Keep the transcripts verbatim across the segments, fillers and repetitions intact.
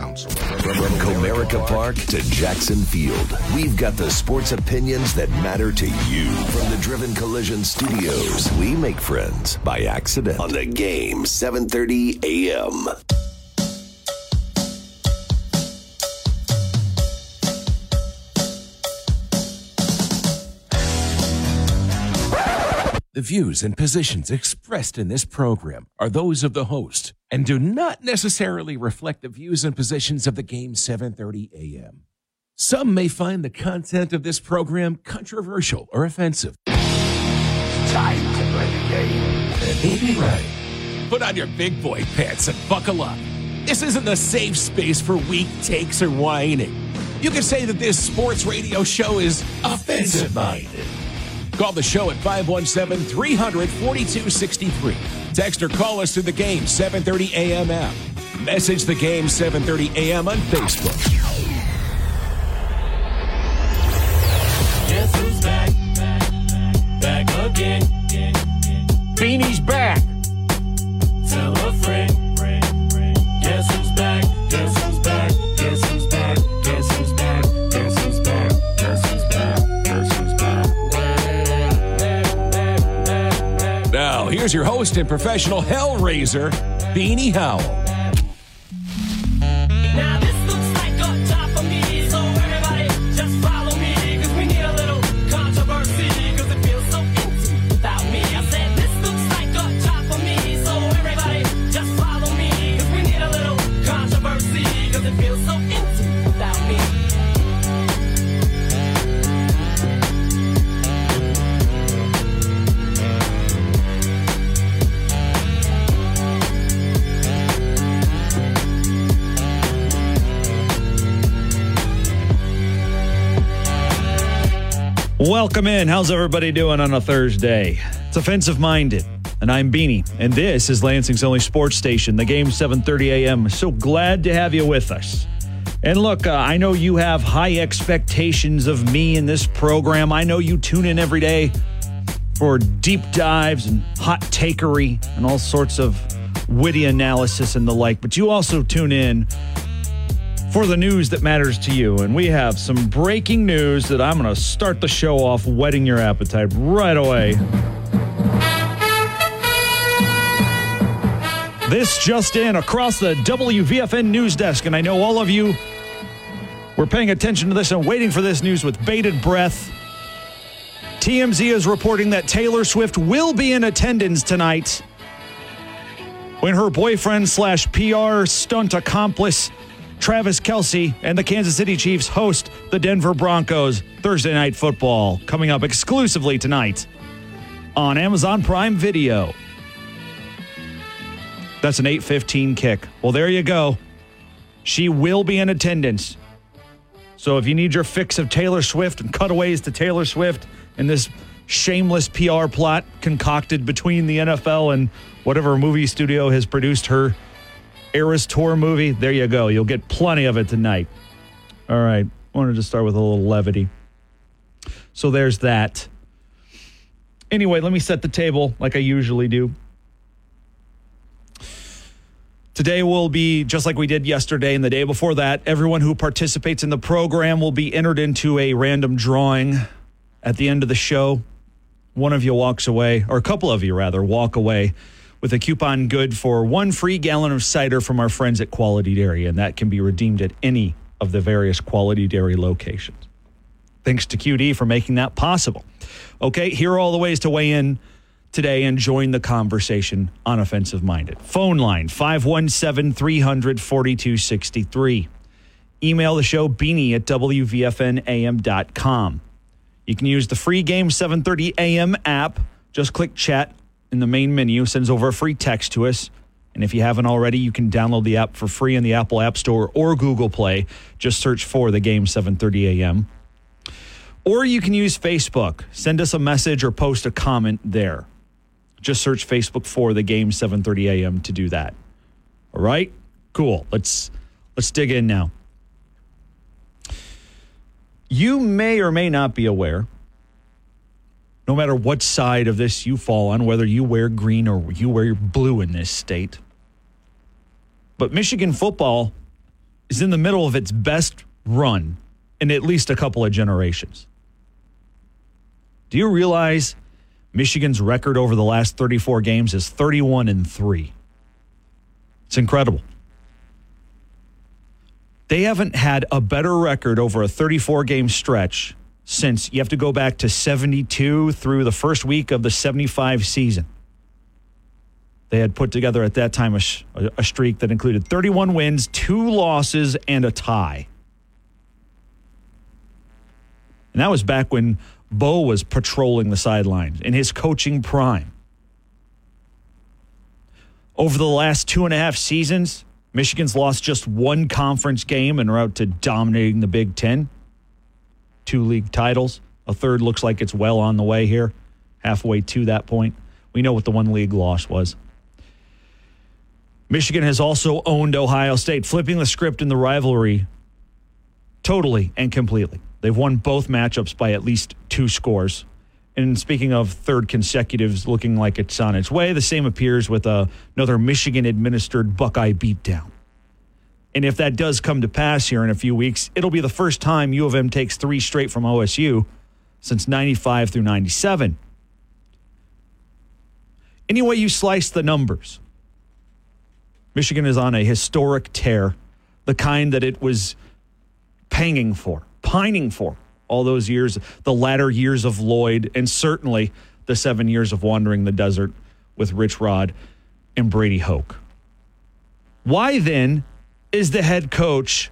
counsel. From Comerica Park to Jackson Field, we've got the sports opinions that matter to you. From the Driven Collision Studios, we make friends by accident on The Game, seven thirty a.m. The views and positions expressed in this program are those of the host and do not necessarily reflect the views and positions of The Game seven thirty a.m. Some may find the content of this program controversial or offensive. It's time to play the game. And he'd be right. Put on your big boy pants and buckle up. This isn't a safe space for weak takes or whining. You can say that this sports radio show is offensive-minded. Call the show at five one seven, three hundred, forty-two sixty-three. Text or call us through the Game seven thirty a.m. app. Message the Game seven thirty a.m. on Facebook. Guess who's back? Back again. Beanie's back. Tell a friend. Guess who's back? Guess who's back? Guess who's back? Guess who's back? Guess who's back? Guess who's back? Guess who's back? Now, here's your host and professional hellraiser, Beanie Howell. Now this looks like a job for me, so everybody just follow me, cause we need a little controversy, cause it feels so empty without me. I said this looks like a job for me, so everybody just follow me, cause we need a little controversy, cause it feels so empty without me. Welcome in. How's everybody doing on a Thursday? It's Offensive Minded, and I'm Beanie, and this is Lansing's only sports station, The Game seven thirty a.m. So glad to have you with us. And look, uh, I know you have high expectations of me in this program. I know you tune in every day for deep dives and hot takery and all sorts of witty analysis and the like, but you also tune in for the news that matters to you. And we have some breaking news that I'm going to start the show off whetting your appetite right away. This just in across the W V F N news desk, and I know all of you were paying attention to this and waiting for this news with bated breath. T M Z is reporting that Taylor Swift will be in attendance tonight when her boyfriend slash P R stunt accomplice Travis Kelce and the Kansas City Chiefs host the Denver Broncos Thursday Night Football, coming up exclusively tonight on Amazon Prime Video. That's an eight fifteen kick. Well, there you go. She will be in attendance. So if you need your fix of Taylor Swift and cutaways to Taylor Swift and this shameless P R plot concocted between the N F L and whatever movie studio has produced her Eras Tour movie, there you go. You'll get plenty of it tonight. All right. I wanted to start with a little levity. So there's that. Anyway, let me set the table like I usually do. Today will be, just like we did yesterday and the day before that, everyone who participates in the program will be entered into a random drawing at the end of the show. One of you walks away, or a couple of you rather, walk away with a coupon good for one free gallon of cider from our friends at Quality Dairy, and that can be redeemed at any of the various Quality Dairy locations. Thanks to Q D for making that possible. Okay, here are all the ways to weigh in today and join the conversation on Offensive Minded. Phone line, five one seven, three hundred, forty-two sixty-three. Email the show, beanie at w v f n a m dot com. You can use the free Game seven thirty a m app. Just click chat in the main menu, sends over a free text to us. And if you haven't already, you can download the app for free in the Apple App Store or Google Play. Just search for the Game seven thirty a m. Or you can use Facebook. Send us a message or post a comment there. Just search Facebook for the Game seven thirty a m to do that. All right? Cool. Let's let's dig in now. You may or may not be aware, no matter what side of this you fall on, whether you wear green or you wear blue in this state, but Michigan football is in the middle of its best run in at least a couple of generations. Do you realize Michigan's record over the last thirty-four games is thirty-one and three? It's incredible. They haven't had a better record over a thirty-four game stretch since you have to go back to seventy-two through the first week of the seventy-five season. They had put together at that time a, a streak that included thirty-one wins, two losses, and a tie. And that was back when Bo was patrolling the sidelines in his coaching prime. Over the last two and a half seasons, Michigan's lost just one conference game en route to dominating the Big Ten. Two league titles. A third looks like it's well on the way here, halfway to that point. We know what the one league loss was. Michigan has also owned Ohio State, flipping the script in the rivalry totally and completely. They've won both matchups by at least two scores. And speaking of third consecutives looking like it's on its way, the same appears with a, another Michigan-administered Buckeye beatdown. And if that does come to pass here in a few weeks, it'll be the first time U of M takes three straight from O S U since ninety-five through ninety-seven. Any way you slice the numbers, Michigan is on a historic tear, the kind that it was panging for, pining for all those years, the latter years of Lloyd, and certainly the seven years of wandering the desert with Rich Rod and Brady Hoke. Why then is the head coach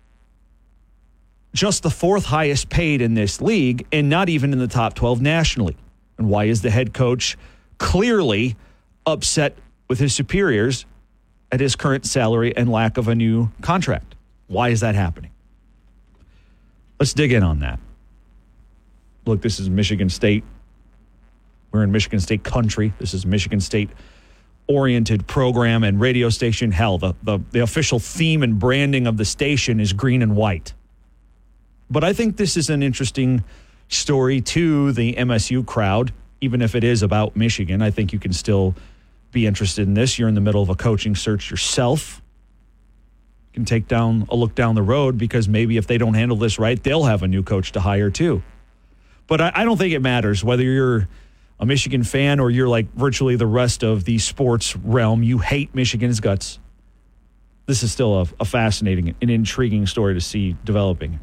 just the fourth highest paid in this league and not even in the top twelve nationally? And why is the head coach clearly upset with his superiors at his current salary and lack of a new contract? Why is that happening? Let's dig in on that. Look, this is Michigan State. We're in Michigan State country. This is Michigan State-oriented program and radio station. Hell, the, the, the official theme and branding of the station is green and white. But I think this is an interesting story to the M S U crowd, even if it is about Michigan. I think you can still be interested in this. You're in the middle of a coaching search yourself. You can take down a look down the road because maybe if they don't handle this right, they'll have a new coach to hire too. But I, I don't think it matters whether you're a Michigan fan or you're like virtually the rest of the sports realm. You hate Michigan's guts. This is still a, a fascinating and intriguing story to see developing.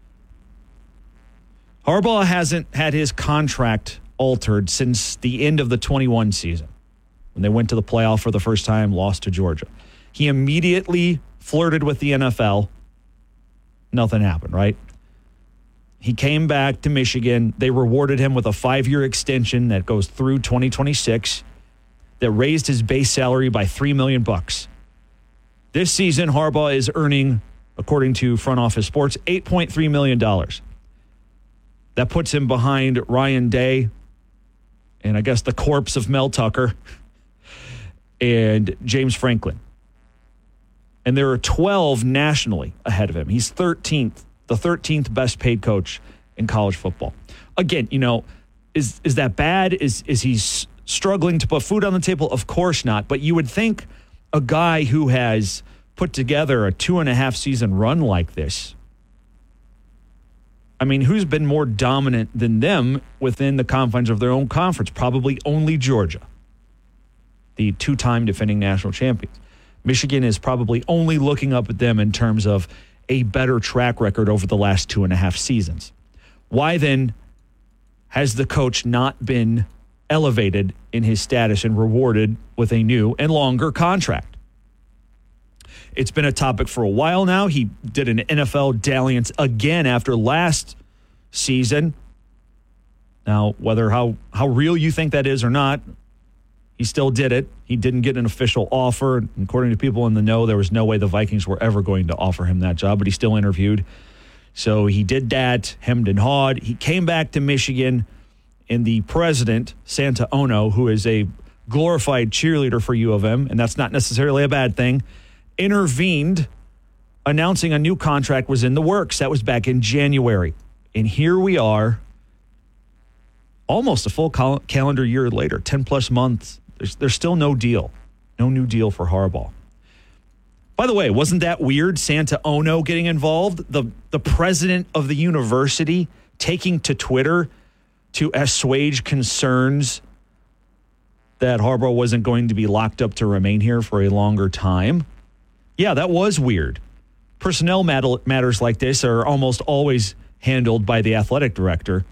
Harbaugh hasn't had his contract altered since the end of the twenty-one season, when they went to the playoff for the first time, lost to Georgia. He immediately flirted with the N F L. Nothing happened, right? He came back to Michigan. They rewarded him with a five-year extension that goes through twenty twenty-six that raised his base salary by three million dollars bucks. This season, Harbaugh is earning, according to Front Office Sports, eight point three million dollars. That puts him behind Ryan Day and I guess the corpse of Mel Tucker and James Franklin. And there are twelve nationally ahead of him. He's thirteenth, the thirteenth best paid coach in college football. Again, you know, is is that bad? Is is he s- struggling to put food on the table? Of course not. But you would think a guy who has put together a two and a half season run like this, I mean, who's been more dominant than them within the confines of their own conference? Probably only Georgia, the two-time defending national champions. Michigan is probably only looking up at them in terms of a better track record over the last two and a half seasons. Why then has the coach not been elevated in his status and rewarded with a new and longer contract? It's been a topic for a while now. He did an N F L dalliance again after last season. Now, whether how, how real you think that is or not, he still did it. He didn't get an official offer. According to people in the know, there was no way the Vikings were ever going to offer him that job, but he still interviewed. So he did that, hemmed and hawed. He came back to Michigan, and the president, Santa Ono, who is a glorified cheerleader for U of M, and that's not necessarily a bad thing, intervened, announcing a new contract was in the works. That was back in January. And here we are, almost a full cal- calendar year later, ten plus months. There's, there's still no deal, no new deal for Harbaugh. By the way, wasn't that weird? Santa Ono getting involved? The, the president of the university taking to Twitter to assuage concerns that Harbaugh wasn't going to be locked up to remain here for a longer time. Yeah, that was weird. Personnel mat- matters like this are almost always handled by the athletic director.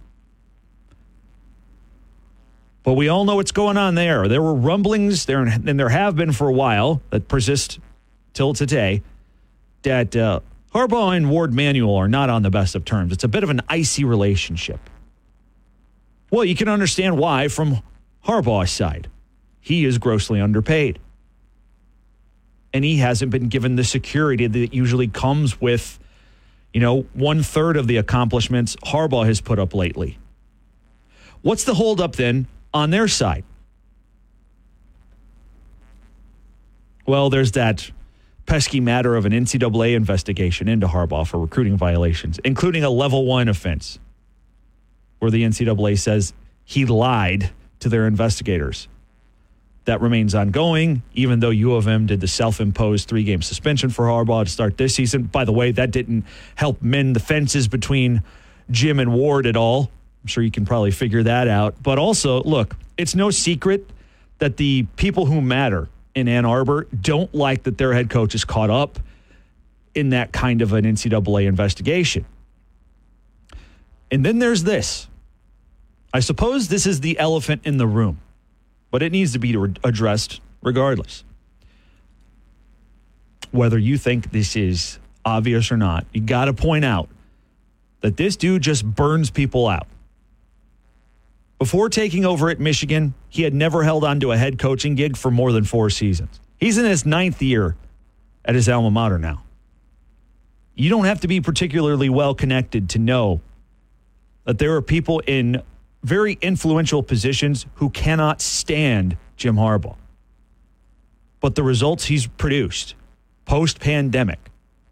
But we all know what's going on there. There were rumblings there, and there have been for a while that persist till today, that uh, Harbaugh and Ward Manuel are not on the best of terms. It's a bit of an icy relationship. Well, you can understand why from Harbaugh's side. He is grossly underpaid. And he hasn't been given the security that usually comes with, you know, one third of the accomplishments Harbaugh has put up lately. What's the holdup then on their side? Well, there's that pesky matter of an N C double A investigation into Harbaugh for recruiting violations, including a level one offense where the N C double A says he lied to their investigators. That remains ongoing, even though U of M did the self-imposed three-game suspension for Harbaugh to start this season. By the way, that didn't help mend the fences between Jim and Ward at all. I'm sure you can probably figure that out. But also, look, it's no secret that the people who matter in Ann Arbor don't like that their head coach is caught up in that kind of an N C double A investigation. And then there's this. I suppose this is the elephant in the room, but it needs to be addressed regardless. Whether you think this is obvious or not, you got to point out that this dude just burns people out. Before taking over at Michigan, he had never held on to a head coaching gig for more than four seasons. He's in his ninth year at his alma mater now. You don't have to be particularly well connected to know that there are people in very influential positions who cannot stand Jim Harbaugh. But the results he's produced post-pandemic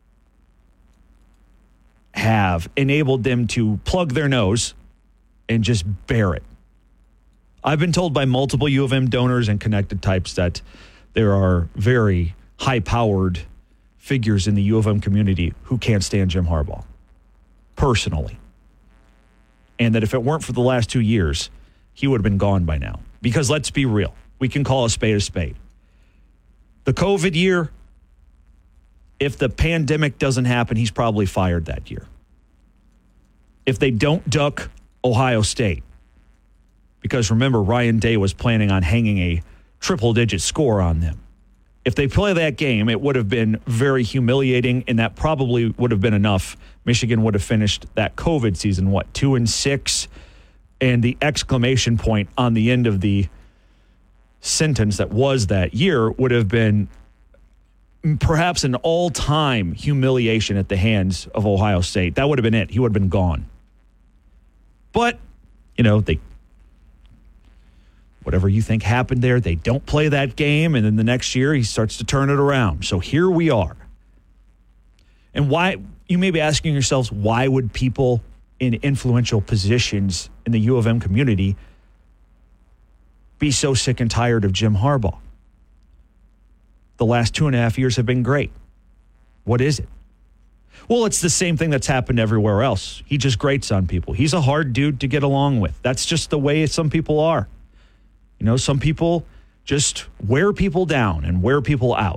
have enabled them to plug their nose and just bear it. I've been told by multiple U of M donors and connected types that there are very high-powered figures in the U of M community who can't stand Jim Harbaugh, personally. And that if it weren't for the last two years, he would have been gone by now. Because let's be real, we can call a spade a spade. The COVID year, if the pandemic doesn't happen, he's probably fired that year. If they don't duck Ohio State, because remember, Ryan Day was planning on hanging a triple-digit score on them. If they play that game, it would have been very humiliating, and that probably would have been enough. Michigan would have finished that COVID season, what, two and six? And the exclamation point on the end of the sentence that was that year would have been perhaps an all-time humiliation at the hands of Ohio State. That would have been it. He would have been gone. But, you know, they whatever you think happened there, they don't play that game, and then the next year he starts to turn it around. So here we are. And why, you may be asking yourselves, why would people in influential positions in the U of M community be so sick and tired of Jim Harbaugh? The last two and a half years have been great. What is it? Well, it's the same thing that's happened everywhere else. He just grates on people. He's a hard dude to get along with. That's just the way some people are. You know, some people just wear people down and wear people out.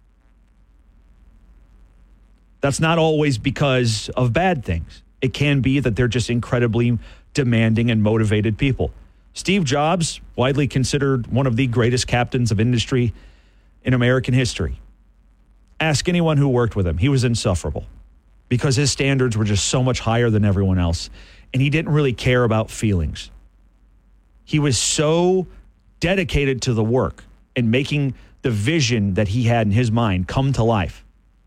That's not always because of bad things. It can be that they're just incredibly demanding and motivated people. Steve Jobs, widely considered one of the greatest captains of industry in American history. Ask anyone who worked with him. He was insufferable because his standards were just so much higher than everyone else, and he didn't really care about feelings. He was so dedicated to the work and making the vision that he had in his mind come to life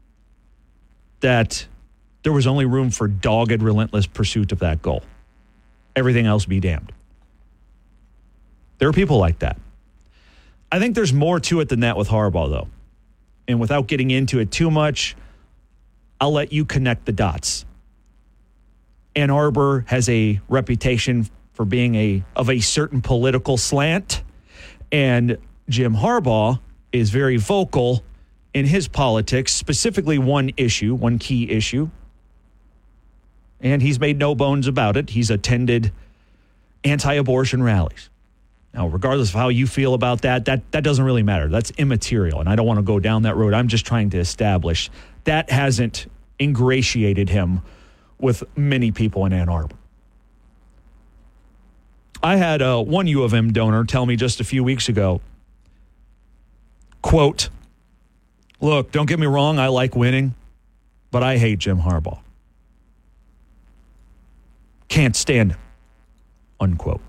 that there was only room for dogged, relentless pursuit of that goal. Everything else be damned. There are people like that. I think there's more to it than that with Harbaugh, though. And without getting into it too much, I'll let you connect the dots. Ann Arbor has a reputation for being a of a certain political slant, and Jim Harbaugh is very vocal in his politics, specifically one issue, one key issue. And he's made no bones about it. He's attended anti-abortion rallies. Now, regardless of how you feel about that, that, that doesn't really matter. That's immaterial, and I don't want to go down that road. I'm just trying to establish that hasn't ingratiated him with many people in Ann Arbor. I had uh, one U of M donor tell me just a few weeks ago, quote, look, don't get me wrong, I like winning, but I hate Jim Harbaugh. Can't stand him, unquote.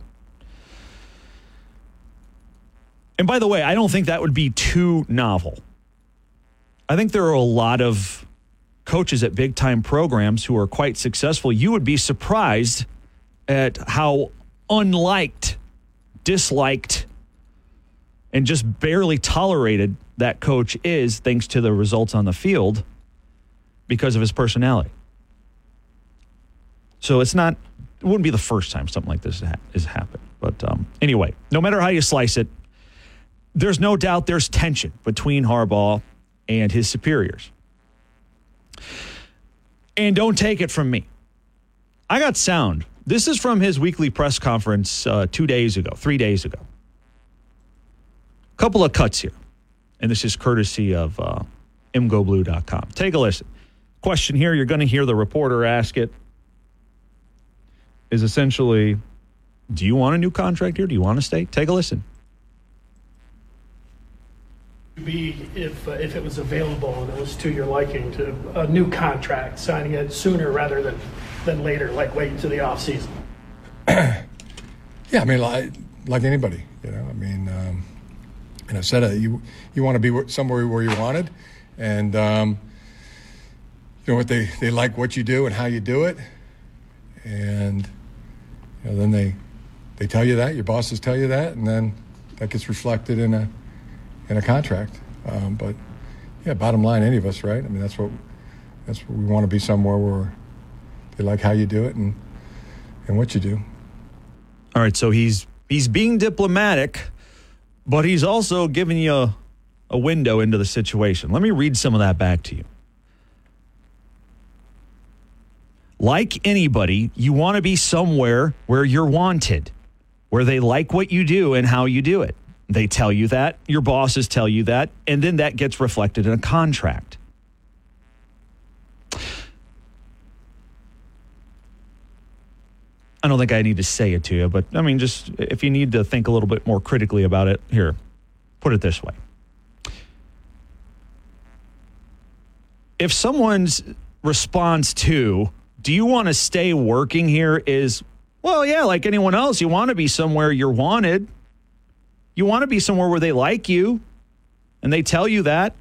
And by the way, I don't think that would be too novel. I think there are a lot of coaches at big-time programs who are quite successful. You would be surprised at how unliked, disliked, and just barely tolerated that coach is thanks to the results on the field because of his personality. So it's not, it wouldn't be the first time something like this has happened. But um, anyway, no matter how you slice it, there's no doubt there's tension between Harbaugh and his superiors. And don't take it from me. I got sound. This is from his weekly press conference uh, two days ago, three days ago. Couple of cuts here. And this is courtesy of uh, m go blue dot com. Take a listen. Question here, you're going to hear the reporter ask it, is essentially, do you want a new contract here? Do you want to stay? Take a listen. Be if uh, if it was available and it was to your liking, to a new contract, signing it sooner rather than than later, like waiting to the off season. Yeah, I mean, like, like anybody, you know. I mean, um, and I said it, you you want to be somewhere where you wanted, and um, you know what they, they like what you do and how you do it, and you know, then they they tell you that, your bosses tell you that, and then that gets reflected in a. in a contract. Um, but, yeah, bottom line, any of us, right? I mean, that's what that's what we want to be, somewhere where they like how you do it and and what you do. All right, so he's he's being diplomatic, but he's also giving you a, a window into the situation. Let me read some of that back to you. Like anybody, you want to be somewhere where you're wanted, where they like what you do and how you do it. They tell you that, your bosses tell you that, and then that gets reflected in a contract. I don't think I need to say it to you, but I mean, just if you need to think a little bit more critically about it, here, put it this way. If someone's response to, do you want to stay working here is, well, yeah, like anyone else, you want to be somewhere you're wanted. You want to be somewhere where they like you, and they tell you that.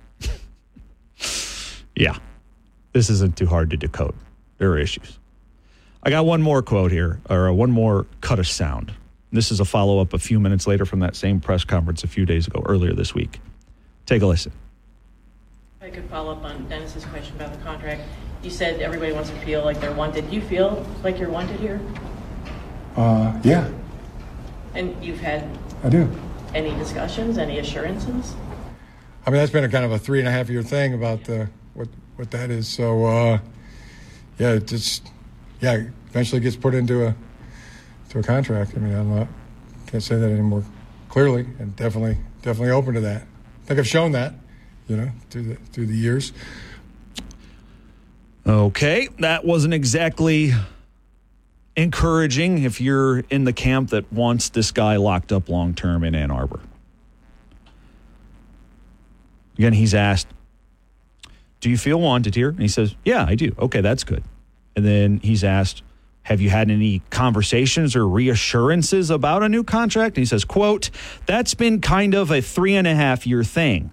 Yeah, this isn't too hard to decode. There are issues. I got one more quote here, or one more cut of sound. This is a follow-up a few minutes later from that same press conference a few days ago, earlier this week. Take a listen. I could follow up on Dennis's question about the contract. You said everybody wants to feel like they're wanted. Do you feel like you're wanted here? Uh, yeah. And you've had I do. Any discussions, any assurances? I mean, that's been a kind of a three and a half year thing about the, what what that is. So, uh, yeah, it just, yeah, eventually gets put into a to a contract. I mean, I'm not, can't say that anymore clearly, and definitely definitely open to that. I think I've shown that, you know, through the through the years. Okay, that wasn't exactly encouraging if you're in the camp that wants this guy locked up long-term in Ann Arbor. Again, he's asked, do you feel wanted here? And he says, yeah, I do. Okay, that's good. And then he's asked, have you had any conversations or reassurances about a new contract? And he says, quote, that's been kind of a three and a half year thing.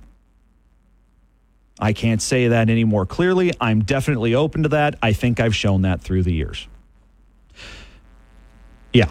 I can't say that any more clearly. I'm definitely open to that. I think I've shown that through the years. Yeah.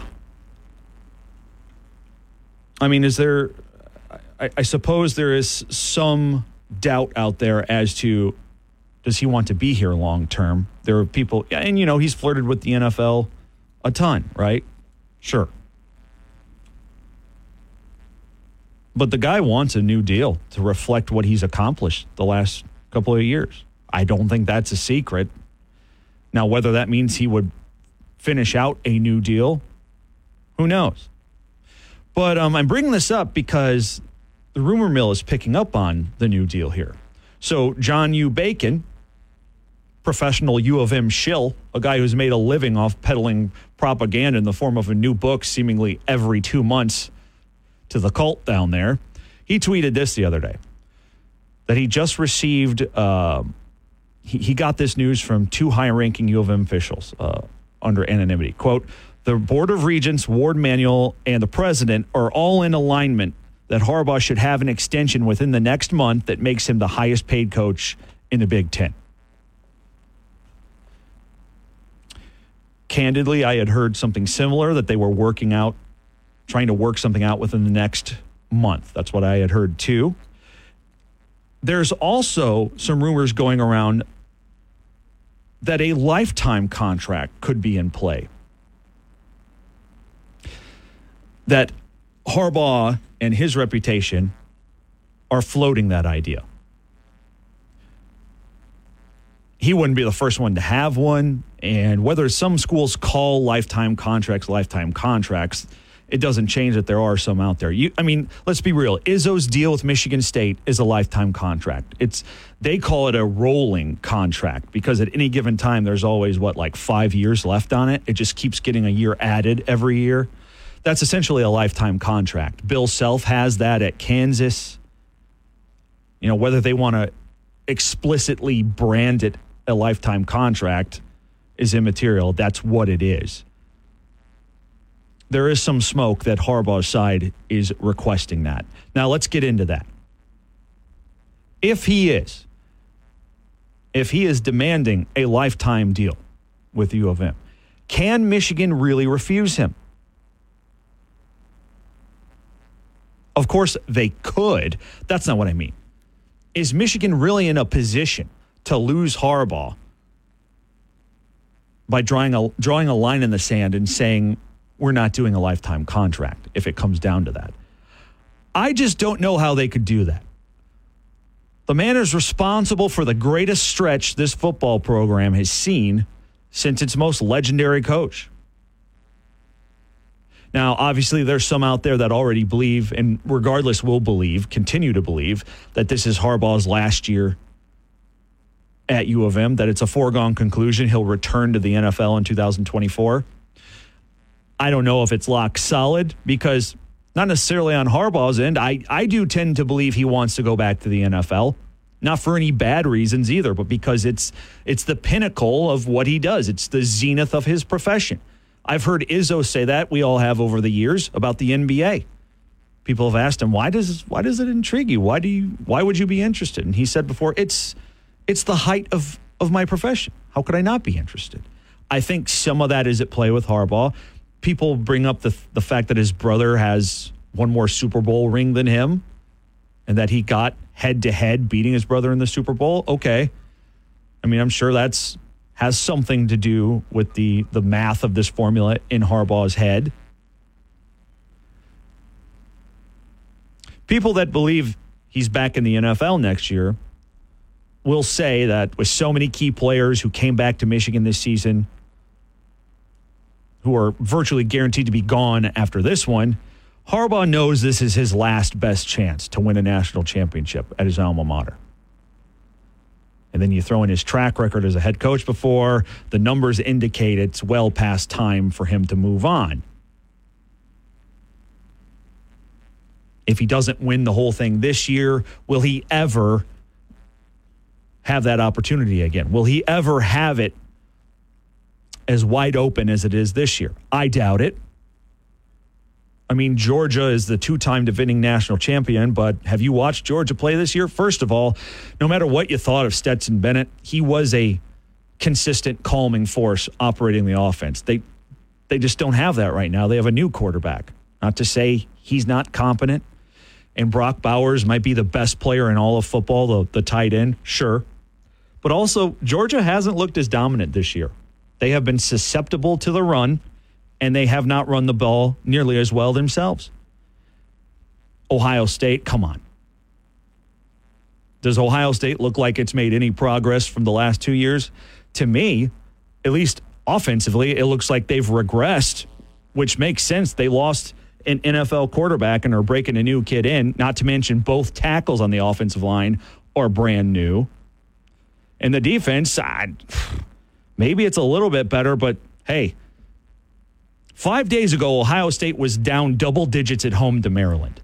I mean, is there, I, I suppose there is some doubt out there as to, does he want to be here long term? There are people, and you know, he's flirted with the N F L a ton, right? Sure. But the guy wants a new deal to reflect what he's accomplished the last couple of years. I don't think that's a secret. Now, whether that means he would finish out a new deal, who knows? But um, I'm bringing this up because the rumor mill is picking up on the new deal here. So John U. Bacon, professional U of M shill, a guy who's made a living off peddling propaganda in the form of a new book seemingly every two months to the cult down there, he tweeted this the other day, that he just received, uh, he, he got this news from two high-ranking U of M officials uh, under anonymity. Quote, the Board of Regents, Ward Manuel, and the president are all in alignment that Harbaugh should have an extension within the next month that makes him the highest paid coach in the Big Ten. Candidly, I had heard something similar, that they were working out, trying to work something out within the next month. That's what I had heard too. There's also some rumors going around that a lifetime contract could be in play. That Harbaugh and his reputation are floating that idea. He wouldn't be the first one to have one, and whether some schools call lifetime contracts lifetime contracts, it doesn't change that there are some out there. You, I mean, let's be real. Izzo's deal with Michigan State is a lifetime contract. It's they call it a rolling contract because at any given time there's always, what, like five years left on it? It just keeps getting a year added every year. That's essentially a lifetime contract. Bill Self has that at Kansas. You know, whether they want to explicitly brand it a lifetime contract is immaterial. That's what it is. There is some smoke that Harbaugh's side is requesting that. Now, let's get into that. If he is, if he is demanding a lifetime deal with U of M, can Michigan really refuse him? Of course, they could. That's not what I mean. Is Michigan really in a position to lose Harbaugh by drawing a, drawing a line in the sand and saying, we're not doing a lifetime contract, if it comes down to that? I just don't know how they could do that. The man is responsible for the greatest stretch this football program has seen since its most legendary coach. Now, obviously, there's some out there that already believe, and regardless will believe, continue to believe, that this is Harbaugh's last year at U of M, that it's a foregone conclusion. He'll return to the N F L in two thousand twenty-four. I don't know if it's lock solid because not necessarily on Harbaugh's end. I, I do tend to believe he wants to go back to the N F L. Not for any bad reasons either, but because it's it's the pinnacle of what he does. It's the zenith of his profession. I've heard Izzo say that. We all have over the years about the N B A. People have asked him, why does why does it intrigue you? Why do you why would you be interested? And he said before, it's it's the height of, of my profession. How could I not be interested? I think some of that is at play with Harbaugh. People bring up the the fact that his brother has one more Super Bowl ring than him and that he got head-to-head beating his brother in the Super Bowl. Okay. I mean, I'm sure that's has something to do with the, the math of this formula in Harbaugh's head. People that believe he's back in the N F L next year will say that with so many key players who came back to Michigan this season who are virtually guaranteed to be gone after this one, Harbaugh knows this is his last best chance to win a national championship at his alma mater. And then you throw in his track record as a head coach before, the numbers indicate it's well past time for him to move on. If he doesn't win the whole thing this year, will he ever have that opportunity again? Will he ever have it as wide open as it is this year? I doubt it. I mean, Georgia is the two-time defending national champion, but have you watched Georgia play this year? First of all, no matter what you thought of Stetson Bennett, he was a consistent calming force operating the offense. They they just don't have that right now. They have a new quarterback. Not to say he's not competent, and Brock Bowers might be the best player in all of football, the, the tight end, sure. But also, Georgia hasn't looked as dominant this year. They have been susceptible to the run, and they have not run the ball nearly as well themselves. Ohio State, come on. Does Ohio State look like it's made any progress from the last two years? To me, at least offensively, it looks like they've regressed, which makes sense. They lost an N F L quarterback and are breaking a new kid in, not to mention both tackles on the offensive line are brand new. And the defense, I, maybe it's a little bit better, but hey, five days ago, Ohio State was down double digits at home to Maryland.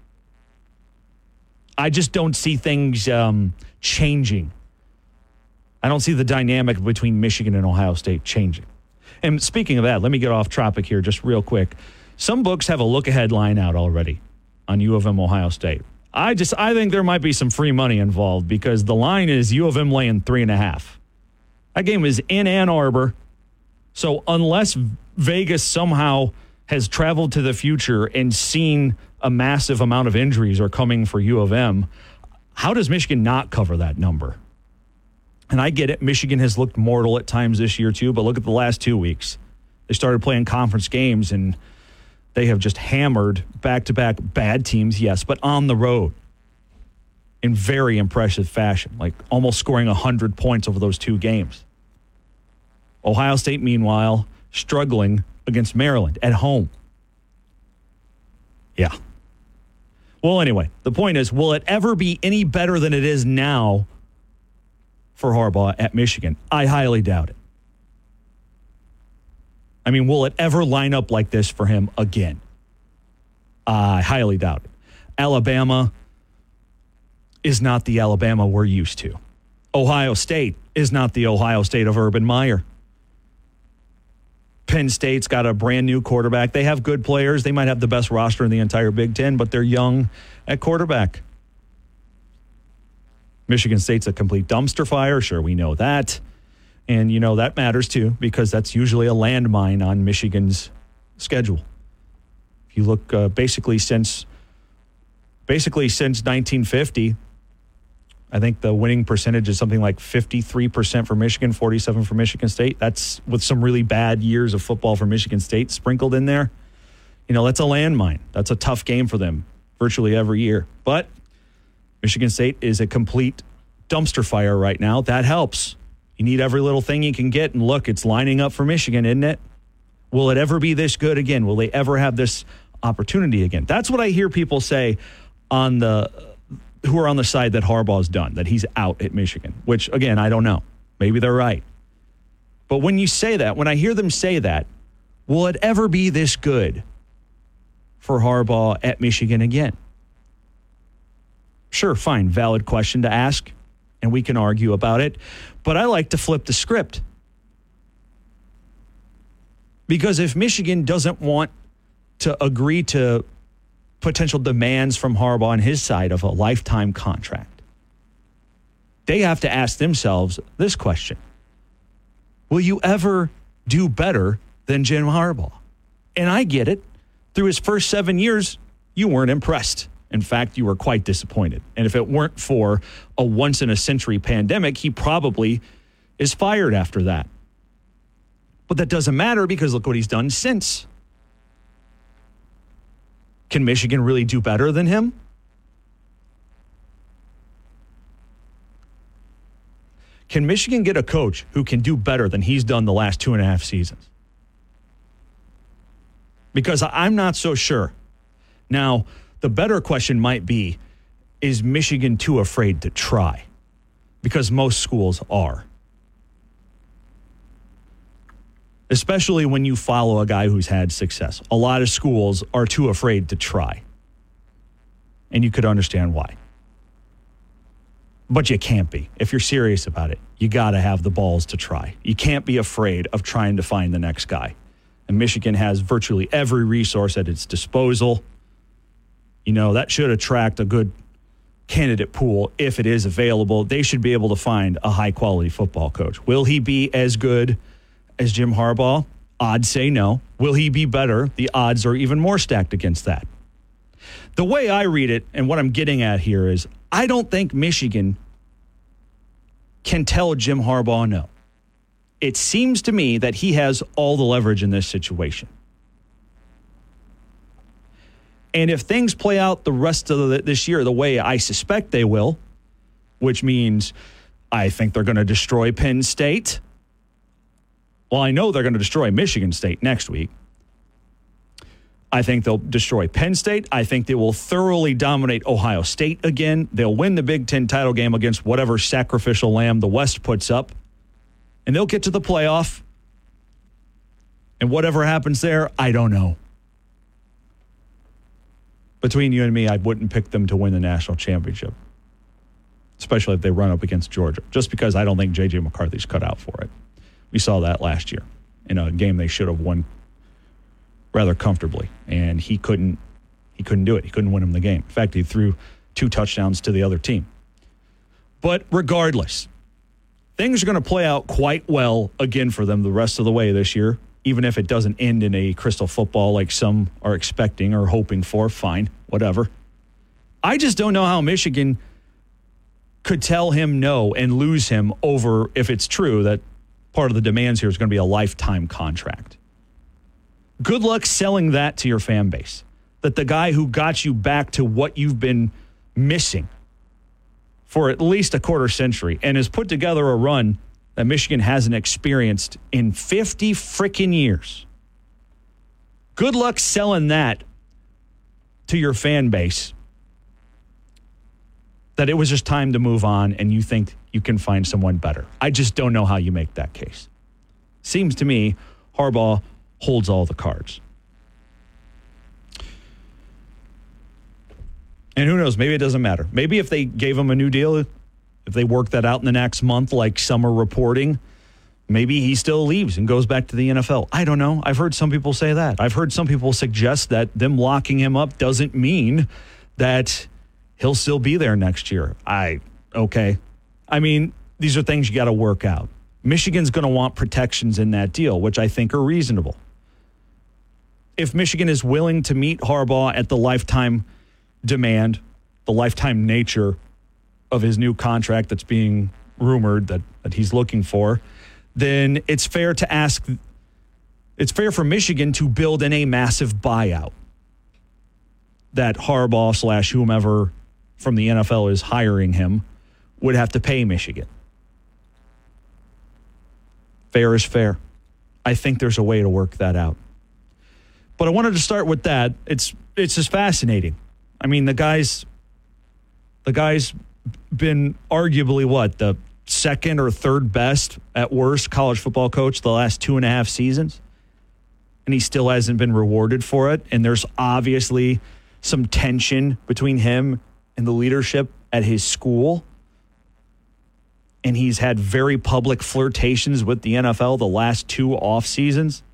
I just don't see things um, changing. I don't see the dynamic between Michigan and Ohio State changing. And speaking of that, let me get off topic here just real quick. Some books have a look-ahead line out already on U of M Ohio State. I just I think there might be some free money involved because the line is U of M laying three and a half. That game is in Ann Arbor, so unless Vegas somehow has traveled to the future and seen a massive amount of injuries are coming for U of M, how does Michigan not cover that number? And I get it, Michigan has looked mortal at times this year too, but look at the last two weeks. They started playing conference games and they have just hammered back-to-back bad teams, yes, but on the road in very impressive fashion, like almost scoring one hundred points over those two games. Ohio State, meanwhile, struggling against Maryland at home. Yeah. Well, anyway, the point is, will it ever be any better than it is now for Harbaugh at Michigan? I highly doubt it. I mean, will it ever line up like this for him again? I highly doubt it. Alabama is not the Alabama we're used to. Ohio State is not the Ohio State of Urban Meyer. Penn State's got a brand new quarterback. They have good players. They might have the best roster in the entire Big Ten, but they're young at quarterback. Michigan State's a complete dumpster fire. Sure, we know that. And, you know, that matters too because that's usually a landmine on Michigan's schedule. If you look uh, basically since basically since nineteen fifty, I think the winning percentage is something like fifty-three percent for Michigan, forty-seven for Michigan State. That's with some really bad years of football for Michigan State sprinkled in there. You know, that's a landmine. That's a tough game for them virtually every year. But Michigan State is a complete dumpster fire right now. That helps. You need every little thing you can get, and look, it's lining up for Michigan, isn't it? Will it ever be this good again? Will they ever have this opportunity again? That's what I hear people say on the who are on the side that Harbaugh's done, that he's out at Michigan, which, again, I don't know. Maybe they're right. But when you say that, when I hear them say that, will it ever be this good for Harbaugh at Michigan again? Sure, fine, valid question to ask, and we can argue about it. But I like to flip the script. Because if Michigan doesn't want to agree to potential demands from Harbaugh on his side of a lifetime contract, they have to ask themselves this question. Will you ever do better than Jim Harbaugh? And I get it. Through his first seven years, you weren't impressed. In fact, you were quite disappointed. And if it weren't for a once-in-a-century pandemic, he probably is fired after that. But that doesn't matter because look what he's done since. Can Michigan really do better than him? Can Michigan get a coach who can do better than he's done the last two and a half seasons? Because I'm not so sure. Now, the better question might be, is Michigan too afraid to try? Because most schools are. Especially when you follow a guy who's had success. A lot of schools are too afraid to try. And you could understand why. But you can't be. If you're serious about it, you got to have the balls to try. You can't be afraid of trying to find the next guy. And Michigan has virtually every resource at its disposal. You know, that should attract a good candidate pool if it is available. They should be able to find a high-quality football coach. Will he be as good as Jim Harbaugh? Odds say no. Will he be better? The odds are even more stacked against that. The way I read it, and what I'm getting at here is, I don't think Michigan can tell Jim Harbaugh no. It seems to me that he has all the leverage in this situation. And if things play out the rest of the, this year the way I suspect they will, which means I think they're going to destroy Penn State. Well, I know they're going to destroy Michigan State next week. I think they'll destroy Penn State. I think they will thoroughly dominate Ohio State again. They'll win the Big Ten title game against whatever sacrificial lamb the West puts up. And they'll get to the playoff. And whatever happens there, I don't know. Between you and me, I wouldn't pick them to win the national championship, especially if they run up against Georgia, just because I don't think J J. McCarthy's cut out for it. We saw that last year in a game they should have won rather comfortably, and he couldn't he couldn't do it. He couldn't win him the game. In fact, he threw two touchdowns to the other team. But regardless, things are going to play out quite well again for them the rest of the way this year, even if it doesn't end in a crystal football like some are expecting or hoping for. Fine, whatever. I just don't know how Michigan could tell him no and lose him over, if it's true that part of the demands here is going to be a lifetime contract. Good luck selling that to your fan base, that the guy who got you back to what you've been missing for at least a quarter century and has put together a run that Michigan hasn't experienced in fifty freaking years. Good luck selling that to your fan base, that it was just time to move on and you think you can find someone better. I just don't know how you make that case. Seems to me Harbaugh holds all the cards. And who knows, maybe it doesn't matter. Maybe if they gave him a new deal, if they work that out in the next month like some are reporting, maybe he still leaves and goes back to the N F L. I don't know. I've heard some people say that. I've heard some people suggest that them locking him up doesn't mean that he'll still be there next year. I, okay. I mean, these are things you got to work out. Michigan's going to want protections in that deal, which I think are reasonable. If Michigan is willing to meet Harbaugh at the lifetime demand, the lifetime nature of his new contract that's being rumored that, that he's looking for, then it's fair to ask, it's fair for Michigan to build in a massive buyout that Harbaugh slash whomever from the N F L is hiring him would have to pay Michigan. Fair is fair. I think there's a way to work that out. But I wanted to start with that. It's it's just fascinating. I mean, the guy's the guy's been arguably what, the second or third best at worst college football coach the last two and a half seasons, and he still hasn't been rewarded for it. And there's obviously some tension between him and the leadership at his school. And he's had very public flirtations with the N F L the last two off seasons.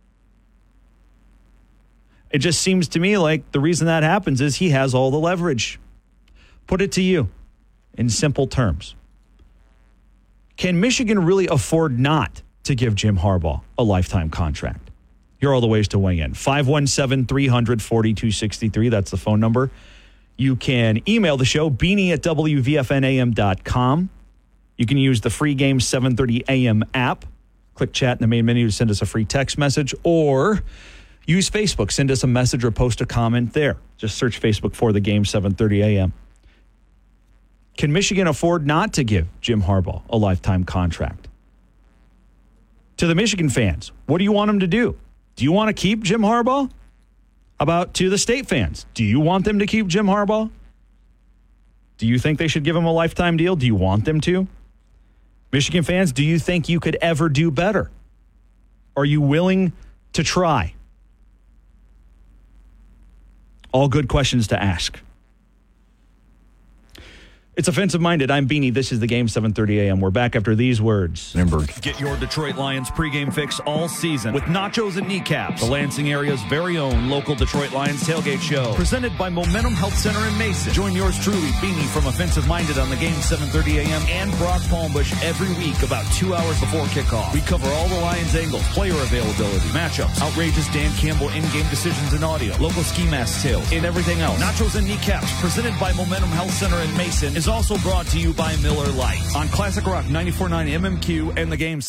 It just seems to me like the reason that happens is he has all the leverage. Put it to you in simple terms. Can Michigan really afford not to give Jim Harbaugh a lifetime contract? Here are all the ways to weigh in. five one seven, three hundred, forty-two sixty-three. That's the phone number. You can email the show, beanie at w v f n a m dot com. You can use the free Game seven thirty A M app. Click chat in the main menu to send us a free text message, or use Facebook. Send us a message or post a comment there. Just search Facebook for the Game seven thirty A M. Can Michigan afford not to give Jim Harbaugh a lifetime contract? To the Michigan fans, what do you want them to do? Do you want to keep Jim Harbaugh? How about to the state fans? Do you want them to keep Jim Harbaugh? Do you think they should give him a lifetime deal? Do you want them to? Michigan fans, do you think you could ever do better? Are you willing to try? All good questions to ask. It's Offensive Minded. I'm Beanie. This is the Game seven thirty A M. We're back after these words. Get your Detroit Lions pregame fix all season with nachos and kneecaps. The Lansing area's very own local Detroit Lions tailgate show. Presented by Momentum Health Center in Mason. Join yours truly, Beanie, from Offensive Minded on the Game seven thirty A M and Brock Palmbush every week about two hours before kickoff. We cover all the Lions angles, player availability, matchups, outrageous Dan Campbell in-game decisions and audio, local ski mask tales, and everything else. Nachos and kneecaps, presented by Momentum Health Center in Mason, is also brought to you by Miller Lite on Classic Rock ninety-four point nine M M Q and the Game seven thirty.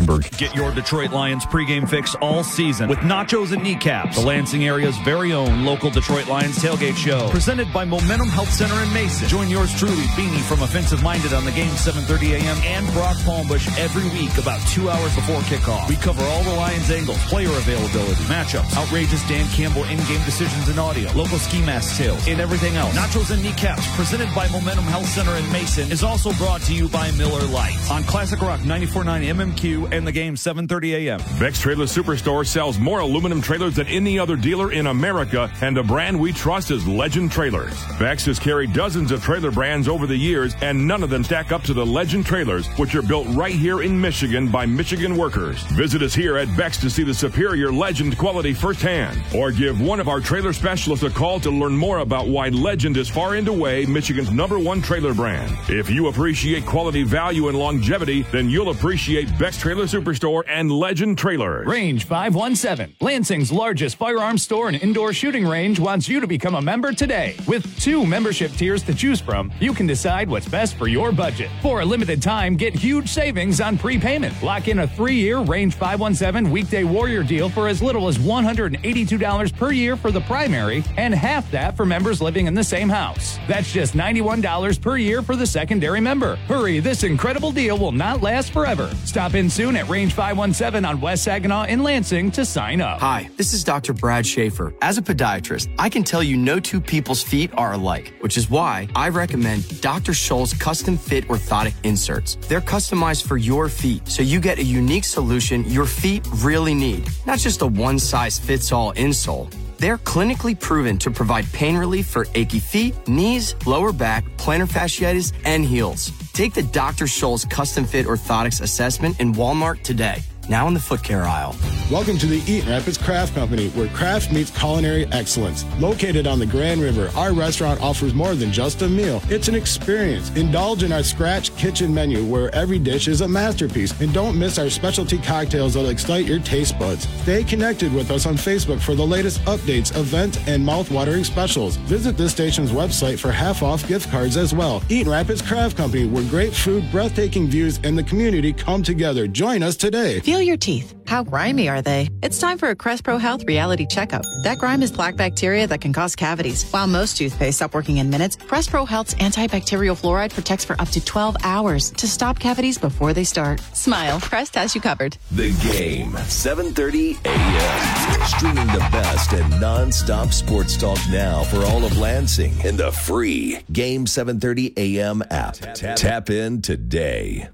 Get your Detroit Lions pregame fix all season with nachos and kneecaps. The Lansing area's very own local Detroit Lions tailgate show. Presented by Momentum Health Center in Mason. Join yours truly, Beanie from Offensive Minded on the game seven thirty a.m. and Brock Palmbush every week about two hours before kickoff. We cover all the Lions angles, player availability, matchups, outrageous Dan Campbell in-game decisions and audio, local ski mask tales, and everything else. Nachos and kneecaps presented by Momentum Health Center in Mason is also brought to you by Miller Lite on Classic Rock ninety-four point nine M M Q and the game seven thirty a.m. Beck's Trailer Superstore sells more aluminum trailers than any other dealer in America, and the brand we trust is Legend Trailers. Beck's has carried dozens of trailer brands over the years, and none of them stack up to the Legend Trailers, which are built right here in Michigan by Michigan workers. Visit us here at Beck's to see the superior Legend quality firsthand, or give one of our trailer specialists a call to learn more about why Legend is far and away Michigan's number one trailer brand. If you appreciate quality, value, and longevity, then you'll appreciate Beck's Trailer Superstore and Legend Trailers. Range five one seven, Lansing's largest firearms store and indoor shooting range, wants you to become a member today. With two membership tiers to choose from, you can decide what's best for your budget. For a limited time, get huge savings on prepayment. Lock in a three-year Range five one seven weekday warrior deal for as little as one hundred eighty-two dollars per year for the primary and half that for members living in the same house. That's just ninety-one dollars per year for the secondary member. Hurry, this incredible deal will not last forever. Stop in soon at Range five one seven on West Saginaw in Lansing to sign up. Hi, this is Doctor Brad Schaefer. As a podiatrist, I can tell you no two people's feet are alike, which is why I recommend Doctor Scholl's custom fit orthotic inserts. They're customized for your feet, so you get a unique solution your feet really need, not just a one-size-fits-all insole. They're clinically proven to provide pain relief for achy feet, knees, lower back, plantar fasciitis, and heels. Take the Doctor Scholl's Custom Fit Orthotics Assessment in Walmart today. Now in the foot care aisle. Welcome to the Eaton Rapids Craft Company, where craft meets culinary excellence. Located on the Grand River, our restaurant offers more than just a meal. It's an experience. Indulge in our scratch kitchen menu, where every dish is a masterpiece. And don't miss our specialty cocktails that'll excite your taste buds. Stay connected with us on Facebook for the latest updates, events, and mouth-watering specials. Visit this station's website for half-off gift cards as well. Eaton Rapids Craft Company, where great food, breathtaking views, and the community come together. Join us today. Feel your teeth. How grimy are they? It's time for a Crest Pro Health reality checkup. That grime is plaque bacteria that can cause cavities. While most toothpaste stop working in minutes, Crest Pro Health's antibacterial fluoride protects for up to twelve hours to stop cavities before they start. Smile. Crest has you covered. The Game, seven thirty a.m. Streaming the best and non-stop sports talk now for all of Lansing in the free Game seven thirty a.m. app. Tap, tap in today.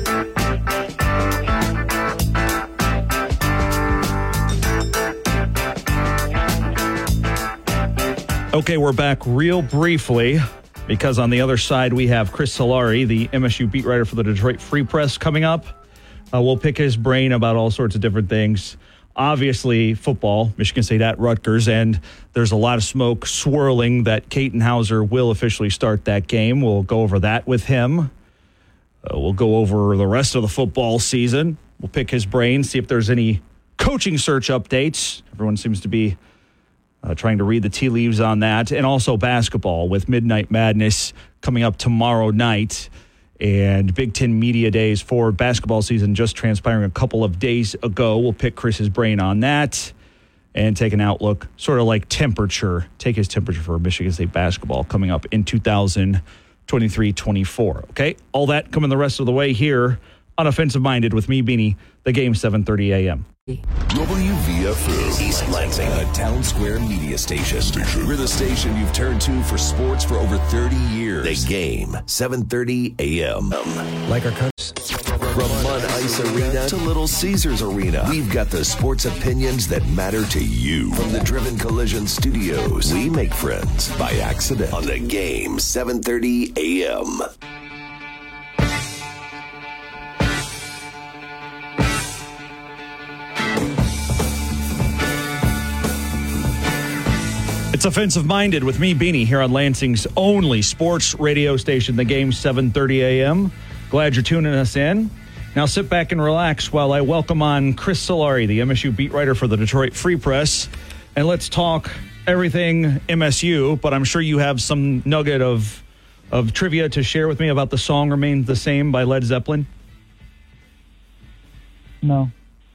Okay, we're back real briefly because on the other side we have Chris Solari, the M S U beat writer for the Detroit Free Press, coming up. Uh, we'll pick his brain about all sorts of different things. Obviously, football, Michigan State at Rutgers, and there's a lot of smoke swirling that Katin Hauser will officially start that game. We'll go over that with him. Uh, we'll go over the rest of the football season. We'll pick his brain, see if there's any coaching search updates. Everyone seems to be Uh, trying to read the tea leaves on that. And also basketball with Midnight Madness coming up tomorrow night. And Big Ten Media Days for basketball season just transpiring a couple of days ago. We'll pick Chris's brain on that and take an outlook, sort of like temperature. Take his temperature for Michigan State basketball coming up in two thousand twenty-three twenty-four. Okay? All that coming the rest of the way here on Offensive Minded with me, Beanie. The Game, seven thirty a.m. W V F U East Lansing, a town square media station. station. We're the station you've turned to for sports for over thirty years. The Game, seven thirty a.m. Like our country. From Mud Ice Arena to Little Caesars Arena, we've got the sports opinions that matter to you. From the Driven Collision Studios, we make friends by accident on The Game, seven thirty a.m. It's Offensive Minded with me, Beanie, here on Lansing's only sports radio station, The Game, seven thirty a.m. Glad you're tuning us in. Now sit back and relax while I welcome on Chris Solari, the M S U beat writer for the Detroit Free Press. And let's talk everything M S U, but I'm sure you have some nugget of, of trivia to share with me about the song Remains the Same by Led Zeppelin. No.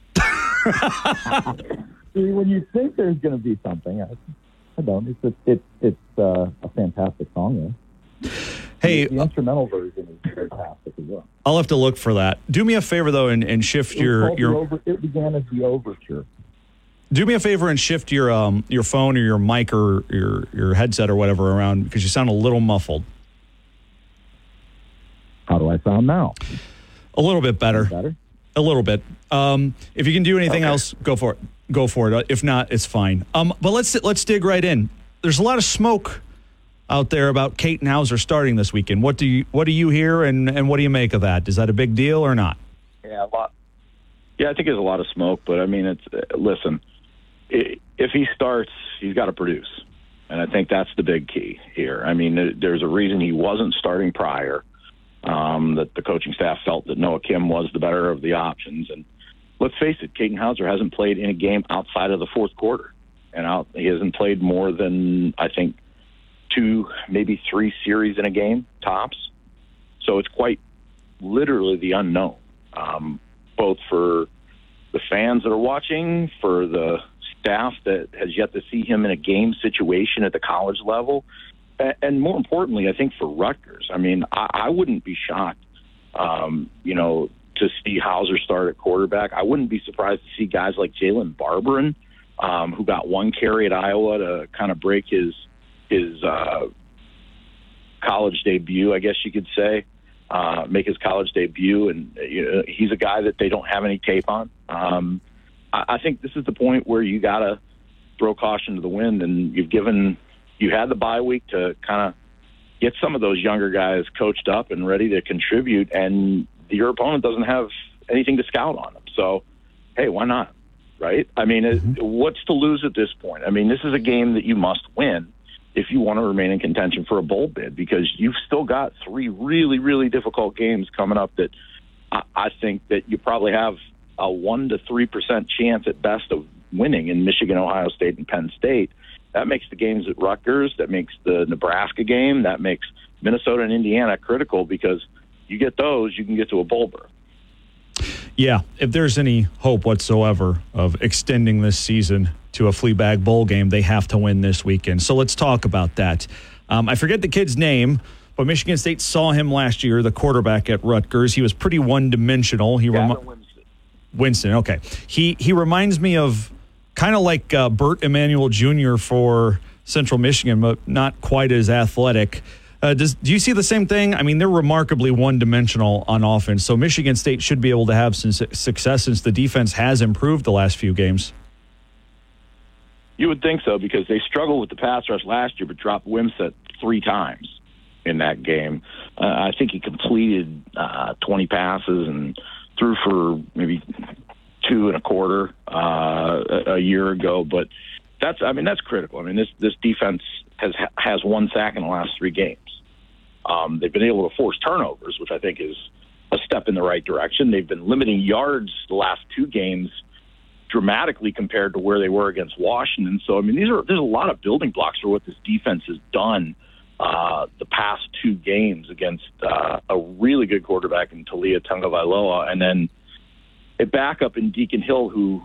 See, when you think there's going to be something, I, I don't. It's a, it, it's uh, a fantastic song, though. Hey, the, the instrumental version is fantastic as well. I'll have to look for that. Do me a favor though, and, and shift It was your called your. the over, it began as the overture. Do me a favor and shift your um your phone or your mic or your your headset or whatever around because you sound a little muffled. How do I sound now? A little bit better. Better. A little bit. Um, if you can do anything Okay. else, go for it. Go for it. If not, it's fine. Um, but let's let's dig right in. There's a lot of smoke out there about Katin Houser starting this weekend. What do you what do you hear and, and what do you make of that? Is that a big deal or not? Yeah, a lot. Yeah, I think there's a lot of smoke, but I mean, it's uh, listen. I if he starts, he's got to produce, and I think that's the big key here. I mean, there's a reason he wasn't starting prior. Um, that the coaching staff felt that Noah Kim was the better of the options, and let's face it, Katin Houser hasn't played in a game outside of the fourth quarter, and out, he hasn't played more than I think two, maybe three series in a game tops. So it's quite literally the unknown, um, both for the fans that are watching, for the staff that has yet to see him in a game situation at the college level, and more importantly, I think for Rutgers. I mean, I, I wouldn't be shocked, um, you know, to see Houser start at quarterback. I wouldn't be surprised to see guys like Jalen Barberin, um, who got one carry at Iowa to kind of break his his uh, college debut, I guess you could say, uh, make his college debut. And you know, he's a guy that they don't have any tape on. Um, I, I think this is the point where you got to throw caution to the wind, and you've given you had the bye week to kind of get some of those younger guys coached up and ready to contribute, and your opponent doesn't have anything to scout on them. So, hey, why not, right? I mean, mm-hmm. it, what's to lose at this point? I mean, this is a game that you must win if you want to remain in contention for a bowl bid, because you've still got three really, really difficult games coming up that I, I think that you probably have a one to three percent chance at best of winning in Michigan, Ohio State, and Penn State. That makes the games at Rutgers, that makes the Nebraska game, that makes Minnesota and Indiana critical, because you get those, you can get to a bowl berth. Yeah, if there's any hope whatsoever of extending this season to a Fleabag Bowl game, they have to win this weekend. So let's talk about that. Um, I forget the kid's name, but Michigan State saw him last year, the quarterback at Rutgers. He was pretty one-dimensional. He remi- Winston. Winston, okay. He, he reminds me of kind of like uh, Bert Emanuel Junior for Central Michigan, but not quite as athletic. Uh, does do you see the same thing? I mean, they're remarkably one-dimensional on offense, so Michigan State should be able to have some su- success since the defense has improved the last few games. You would think so, because they struggled with the pass rush last year, but dropped Wimsatt three times in that game. Uh, I think he completed uh, twenty passes and threw for maybe two and a quarter uh, a, a year ago, but that's I mean that's critical. I mean this this defense has has one sack in the last three games. Um, they've been able to force turnovers, which I think is a step in the right direction. They've been limiting yards the last two games dramatically compared to where they were against Washington. So I mean these are there's a lot of building blocks for what this defense has done uh, the past two games against uh, a really good quarterback in Talia Tagovailoa, and then a backup in Deacon Hill, who,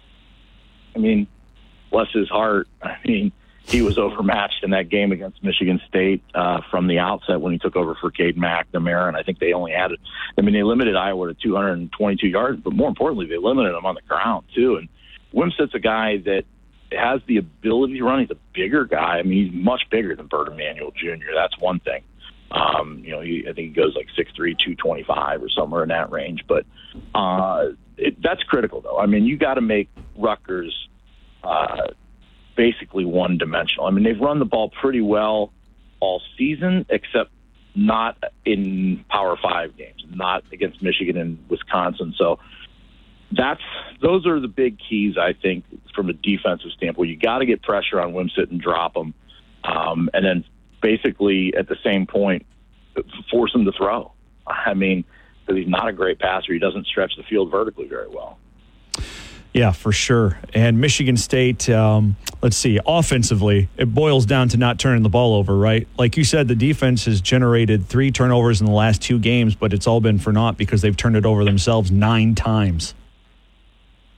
I mean, bless his heart, I mean, he was overmatched in that game against Michigan State uh, from the outset when he took over for Cade McNamara, and I think they only had it. I mean, they limited Iowa to two hundred twenty-two yards, but more importantly, they limited him on the ground, too. And Wimsatt's a guy that has the ability to run. He's a bigger guy. I mean, he's much bigger than Bert Emanuel Junior That's one thing. Um, you know, he, I think he goes like six three, two twenty-five or somewhere in that range. But uh, it, that's critical, though. I mean, you got to make Rutgers uh, basically one-dimensional. I mean, they've run the ball pretty well all season, except not in Power Five games, not against Michigan and Wisconsin. So that's those are the big keys, I think, from a defensive standpoint. You got to get pressure on Wimsatt and drop him, um, and then basically at the same point force him to throw. I mean, because he's not a great passer. He doesn't stretch the field vertically very well. Yeah, for sure. And Michigan State, um, let's see, offensively, it boils down to not turning the ball over, right? Like you said, the defense has generated three turnovers in the last two games, but it's all been for naught because they've turned it over themselves nine times.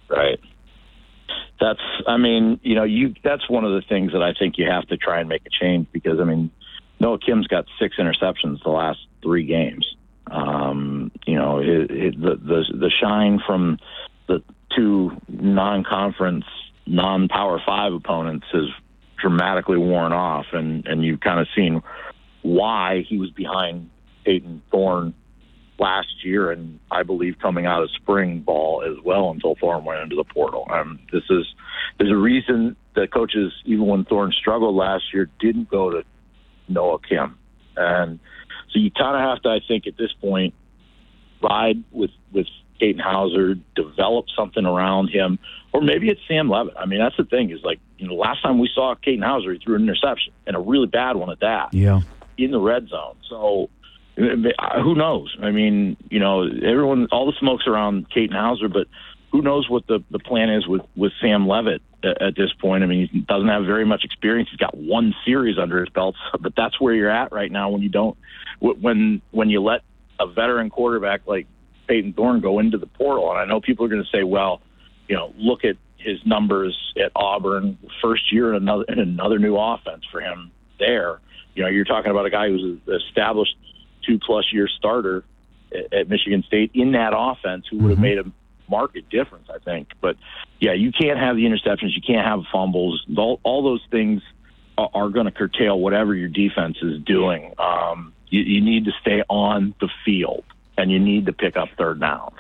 Right. That's, I mean, you know, you that's one of the things that I think you have to try and make a change because, I mean, Noah Kim's got six interceptions the last three games. Um, you know, it, it, the, the the shine from the two non-conference, non-Power Five opponents has dramatically worn off, and, and you've kind of seen why he was behind Peyton Thorne last year, and I believe coming out of spring ball as well until Thorne went into the portal. Um, this is there's a reason that coaches, even when Thorne struggled last year, didn't go to Noah Kim, and so you kind of have to, I think, at this point, ride with with Katin Houser, develop something around him, or maybe it's Sam Levitt. I mean, that's the thing is like you know, last time we saw Katin Houser, he threw an interception and a really bad one at that. Yeah, in the red zone. So. Who knows? I mean, you know, everyone, all the smoke's around Katin Houser, but who knows what the, the plan is with, with Sam Levitt at, at this point. I mean, he doesn't have very much experience. He's got one series under his belt, but that's where you're at right now when you don't, when, when you let a veteran quarterback like Peyton Thorne go into the portal. And I know people are going to say, well, you know, look at his numbers at Auburn, first year in another, in another new offense for him there. You know, you're talking about a guy who's established two-plus year starter at Michigan State in that offense who would have made a marked difference, I think. But, yeah, you can't have the interceptions. You can't have fumbles. All, all those things are, are going to curtail whatever your defense is doing. Um, you, you need to stay on the field, and you need to pick up third downs.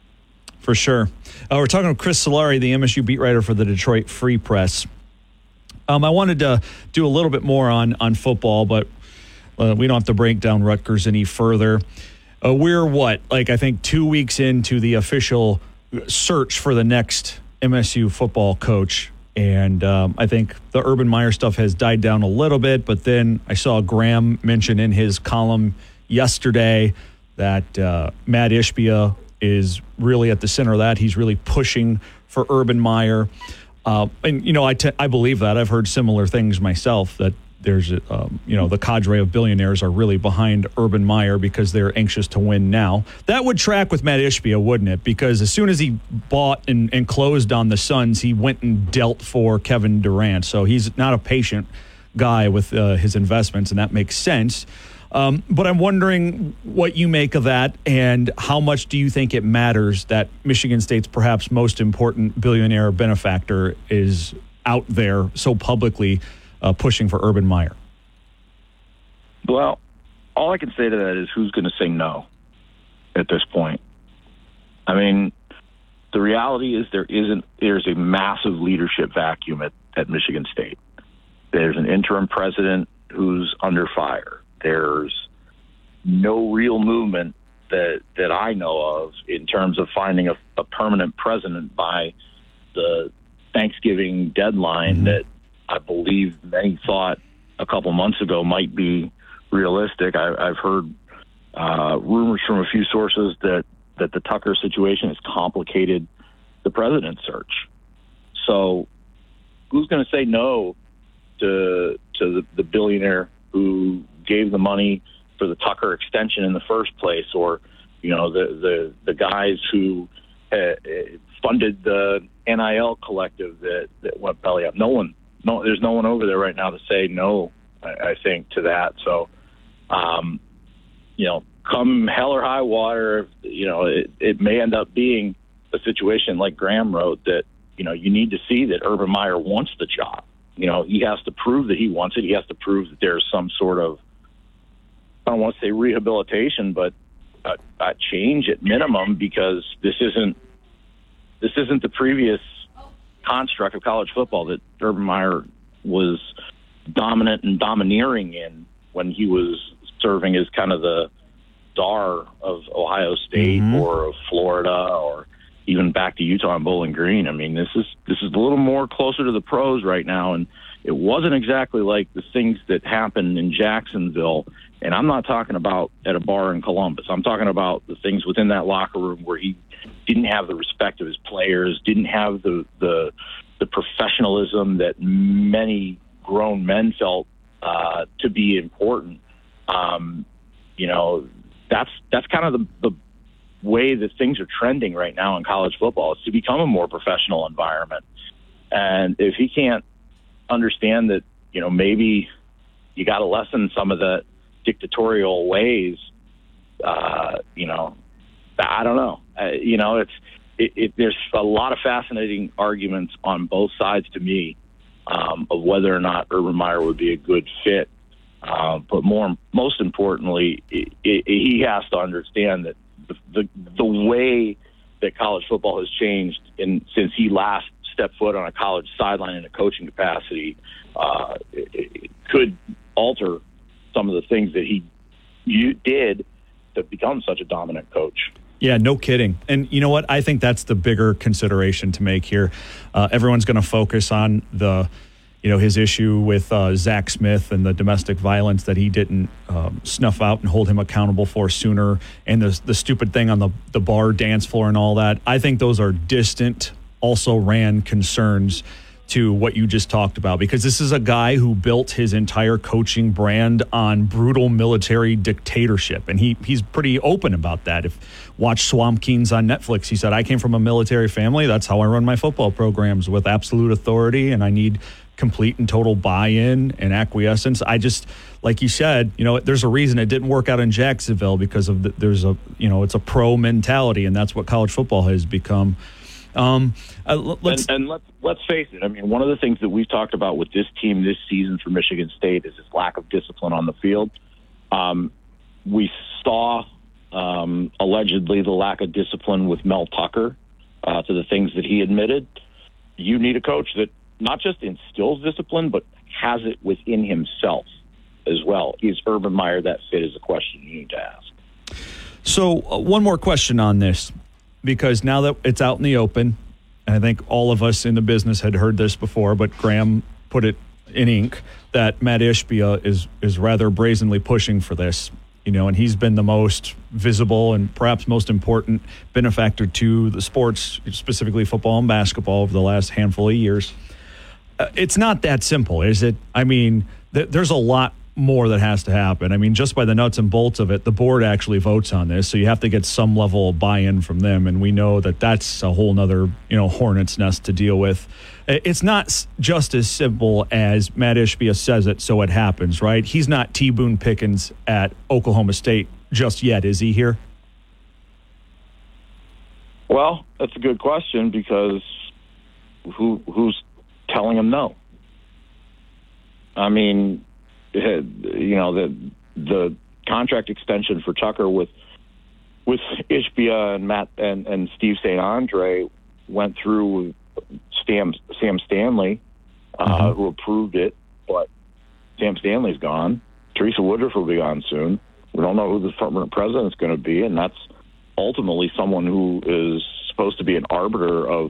For sure. Uh, we're talking with Chris Solari, the M S U beat writer for the Detroit Free Press. Um, I wanted to do a little bit more on, on football, but Uh, we don't have to break down Rutgers any further. Uh, we're what, like I think two weeks into the official search for the next M S U football coach. And um, I think the Urban Meyer stuff has died down a little bit. But then I saw Graham mention in his column yesterday that uh, Matt Ishbia is really at the center of that. He's really pushing for Urban Meyer. Uh, and, you know, I, t- I believe that. I've heard similar things myself that there's, um, you know, the cadre of billionaires are really behind Urban Meyer because they're anxious to win now. That would track with Matt Ishbia, wouldn't it? Because as soon as he bought and, and closed on the Suns, he went and dealt for Kevin Durant. So he's not a patient guy with uh, his investments, and that makes sense. Um, but I'm wondering what you make of that, and how much do you think it matters that Michigan State's perhaps most important billionaire benefactor is out there so publicly Uh, pushing for Urban Meyer? Well, all I can say to that is who's going to say no at this point. I mean, the reality is there isn't, there's a massive leadership vacuum at, at Michigan State. There's an interim president who's under fire. There's no real movement that, that I know of in terms of finding a, a permanent president by the Thanksgiving deadline mm-hmm. that I believe many thought a couple months ago might be realistic. I, I've heard uh, rumors from a few sources that, that the Tucker situation has complicated the president search. So who's going to say no to to the, the billionaire who gave the money for the Tucker extension in the first place, or you know the the, the guys who uh, funded the N I L collective that, that went belly up? No one. No, there's no one over there right now to say no, I, I think, to that. So, um, you know, come hell or high water, you know, it, it may end up being a situation like Graham wrote that, you know, you need to see that Urban Meyer wants the job. You know, he has to prove that he wants it. He has to prove that there's some sort of, I don't want to say rehabilitation, but a, a change at minimum, because this isn't, this isn't the previous construct of college football that Urban Meyer was dominant and domineering in when he was serving as kind of the star of Ohio State mm-hmm. or of Florida, or even back to Utah and Bowling Green. I mean, this is this is a little more closer to the pros right now, and it wasn't exactly like the things that happened in Jacksonville. And I'm not talking about at a bar in Columbus. I'm talking about the things within that locker room where he didn't have the respect of his players, didn't have the the, the professionalism that many grown men felt uh, to be important. Um, you know, that's that's kind of the, the way that things are trending right now in college football is to become a more professional environment. And if he can't understand that, you know, maybe you got to lessen some of the dictatorial ways, uh, you know, I don't know. Uh, you know, it's it, it, there's a lot of fascinating arguments on both sides to me um, of whether or not Urban Meyer would be a good fit. Uh, but more, most importantly, it, it, he has to understand that the, the the way that college football has changed in since he last stepped foot on a college sideline in a coaching capacity uh, it, it could alter some of the things that he you did to become such a dominant coach. Yeah, no kidding. And you know what? I think that's the bigger consideration to make here. Uh, everyone's going to focus on the, you know, his issue with uh, Zach Smith and the domestic violence that he didn't um, snuff out and hold him accountable for sooner, and the the stupid thing on the the bar dance floor and all that. I think those are distant, also ran concerns to what you just talked about, because this is a guy who built his entire coaching brand on brutal military dictatorship, and he he's pretty open about that. If watch Swamp Kings on Netflix, he said, I came from a military family. That's how I run my football programs, with absolute authority, and I need complete and total buy-in and acquiescence. I just, like you said, you know, there's a reason it didn't work out in Jacksonville, because of the, there's a, you know, it's a pro mentality, and that's what college football has become. Um, uh, let's, and, and let's let's face it. I mean, one of the things that we've talked about with this team this season for Michigan State is its lack of discipline on the field. Um, we saw um, allegedly the lack of discipline with Mel Tucker uh, to the things that he admitted. You need a coach that not just instills discipline, but has it within himself as well. Is Urban Meyer that fit? Is a question you need to ask. So uh, one more question on this, because now that it's out in the open, and I think all of us in the business had heard this before, but Graham put it in ink, that Matt Ishbia is is rather brazenly pushing for this, you know, and he's been the most visible and perhaps most important benefactor to the sports, specifically football and basketball, over the last handful of years. Uh, it's not that simple, is it? I mean, th- there's a lot more that has to happen. I mean, just by the nuts and bolts of it, the board actually votes on this, so you have to get some level of buy-in from them, and we know that that's a whole nother, you know, hornet's nest to deal with. It's not just as simple as Matt Ishbia says it, so it happens, right? He's not T. Boone Pickens at Oklahoma State just yet, is he here? Well, that's a good question, because who who's telling him no? I mean, you know, the the contract extension for Tucker with with Ishbia and Matt and, and Steve Saint Andre went through with Sam, Sam Stanley, uh, mm-hmm. who approved it, but Sam Stanley's gone. Teresa Woodruff will be gone soon. We don't know who the permanent president is going to be, and that's ultimately someone who is supposed to be an arbiter of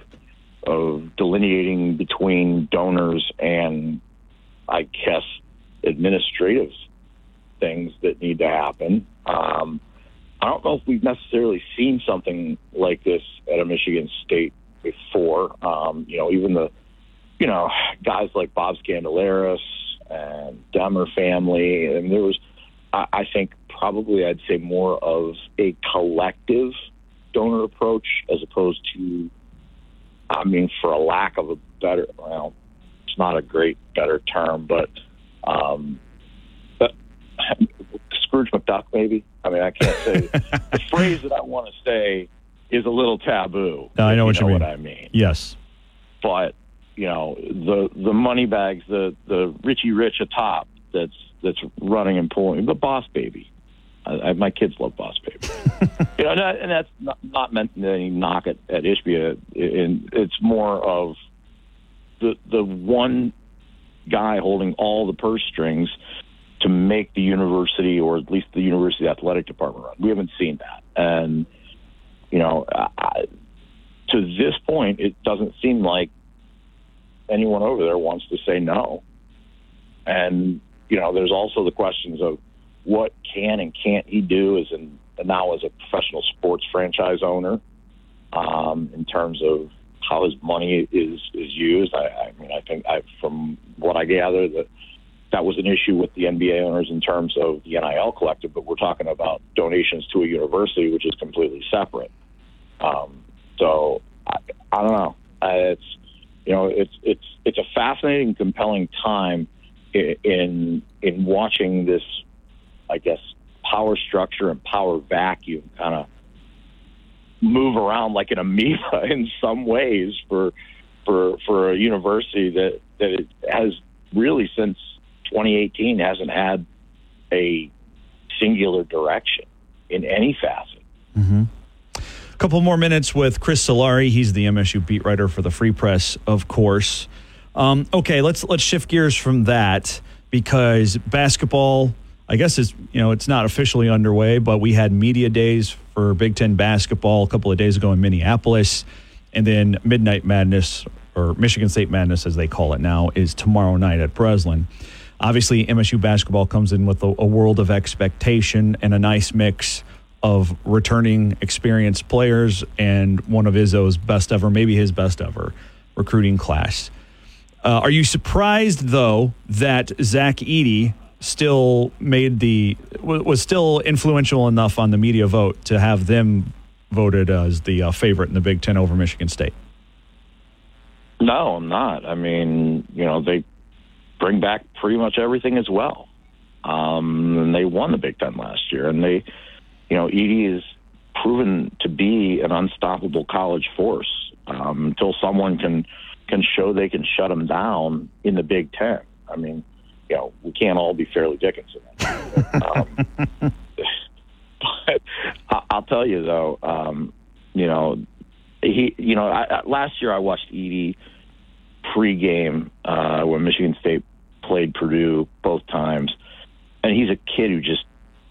of delineating between donors and, I guess, administrative things that need to happen. Um, I don't know if we've necessarily seen something like this at a Michigan State before. Um, you know, even the, you know, guys like Bob Scandalaris and Demmer family, and there was, I, I think, probably I'd say more of a collective donor approach as opposed to, I mean, for a lack of a better, well, it's not a great better term, but Um, but Scrooge McDuck, maybe. I mean, I can't say the phrase that I want to say is a little taboo. No, I know what you, know mean. What I mean. Yes, but you know, the the money bags, the the Richie Rich atop that's that's running and pulling the Boss Baby. I, I, my kids love Boss Baby. you know, and, that, and that's not, not meant any knock at, at Ishbia. And it's more of the the one guy holding all the purse strings to make the university, or at least the university athletic department, run. We haven't seen that. And, you know, I, to this point, it doesn't seem like anyone over there wants to say no. And, you know, there's also the questions of what can and can't he do as an, now as a professional sports franchise owner, um, in terms of how his money is is used. I, I mean, I think I, from what I gather, that that was an issue with the N B A owners in terms of the N I L collective, but we're talking about donations to a university, which is completely separate. Um, so I, I don't know. Uh, it's you know it's it's it's a fascinating, compelling time in in, in watching this, I guess, power structure and power vacuum kind of move around like an amoeba in some ways for for for a university that that it has really since twenty eighteen hasn't had a singular direction in any facet. Mm-hmm. A couple more minutes with Chris Solari. He's the M S U beat writer for the Free Press, of course. Um, okay, let's let's shift gears from that, because basketball, I guess, is you know it's not officially underway, but we had media days for Big Ten basketball a couple of days ago in Minneapolis, and then Midnight Madness, or Michigan State Madness as they call it now, is tomorrow night at Breslin. Obviously, M S U basketball comes in with a, a world of expectation and a nice mix of returning experienced players and one of Izzo's best ever, maybe his best ever, recruiting class. Uh, are you surprised, though, that Zach Edey still made the was still influential enough on the media vote to have them voted as the uh, favorite in the Big Ten over Michigan State? No, I'm not. I mean, you know, they bring back pretty much everything as well. Um, and they won the Big Ten last year. And they, you know, Edey is proven to be an unstoppable college force um, until someone can can show they can shut them down in the Big Ten. I mean, you know, we can't all be Fairleigh Dickinson. um, but I'll tell you, though, um, you know, he, you know, I, last year I watched Edey pregame uh, when Michigan State played Purdue both times, and he's a kid who just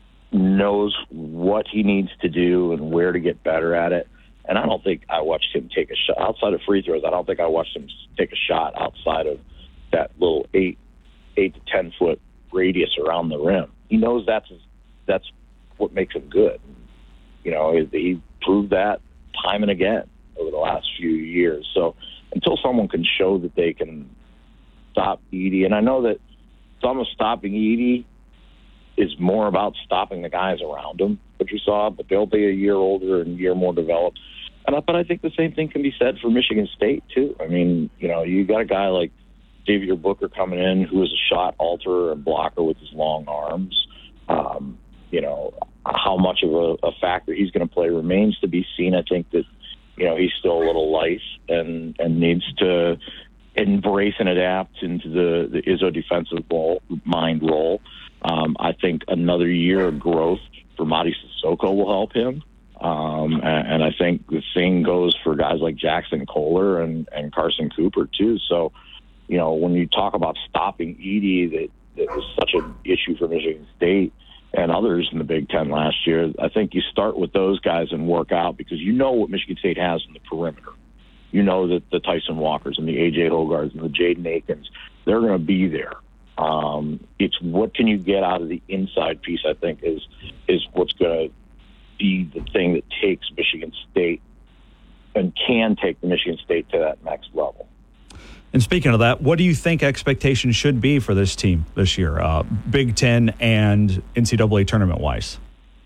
knows what he needs to do and where to get better at it. And I don't think I watched him take a shot outside of free throws. I don't think I watched him take a shot outside of that little eight, eight to ten foot radius around the rim. He knows that's that's what makes him good. You know, he proved that time and again over the last few years. So until someone can show that they can stop Edey, and I know that some of stopping Edey is more about stopping the guys around him, which we saw, but they'll be a year older and a year more developed. And I, but I think the same thing can be said for Michigan State, too. I mean, you know, you got a guy like Xavier Booker coming in who is a shot alterer and blocker with his long arms. Um, you know, how much of a, a factor he's going to play remains to be seen. I think that, you know, he's still a little light and, and needs to embrace and adapt into the, the Izzo defensive ball, mind role. Um, I think another year of growth for Mady Sissoko will help him. Um, and, and I think the same goes for guys like Jackson Kohler and, and Carson Cooper, too. So, you know, when you talk about stopping Edey, that, that was such an issue for Michigan State and others in the Big Ten last year, I think you start with those guys and work out, because you know what Michigan State has in the perimeter. You know that the Tyson Walkers and the A J Hogarths and the Jaden Akins, they're going to be there. Um, it's what can you get out of the inside piece, I think, is is what's going to be the thing that takes Michigan State and can take the Michigan State to that next level. And speaking of that, what do you think expectations should be for this team this year, uh, Big Ten and N C double A tournament-wise?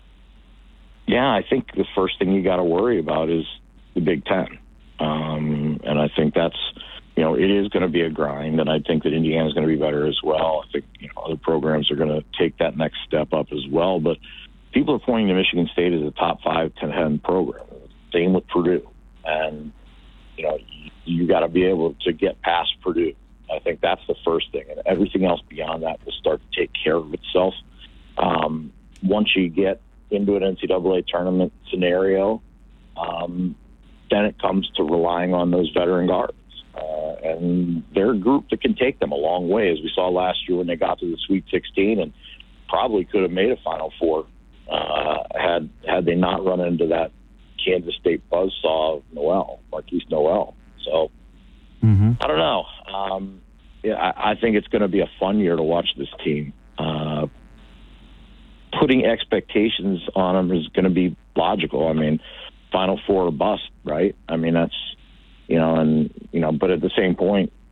Yeah, I think the first thing you got to worry about is the Big Ten. Um, and I think that's, you know, it is going to be a grind, and I think that Indiana is going to be better as well. I think, you know, other programs are going to take that next step up as well. But people are pointing to Michigan State as a top five, ten program. Same with Purdue. And, you know, you, you got to be able to get past Purdue. I think that's the first thing. And everything else beyond that will start to take care of itself. Um, once you get into an N C double A tournament scenario, um, then it comes to relying on those veteran guards. Uh, and they're a group that can take them a long way, as we saw last year when they got to the Sweet sixteen and probably could have made a Final Four uh, had had they not run into that Kansas State buzzsaw of Noel, Marquise Noel. So, mm-hmm. I don't know. Um, yeah, I, I think it's going to be a fun year to watch this team. Uh, putting expectations on them is going to be logical. I mean, Final Four or bust, right? I mean, that's, you know, and, you know, but at the same point,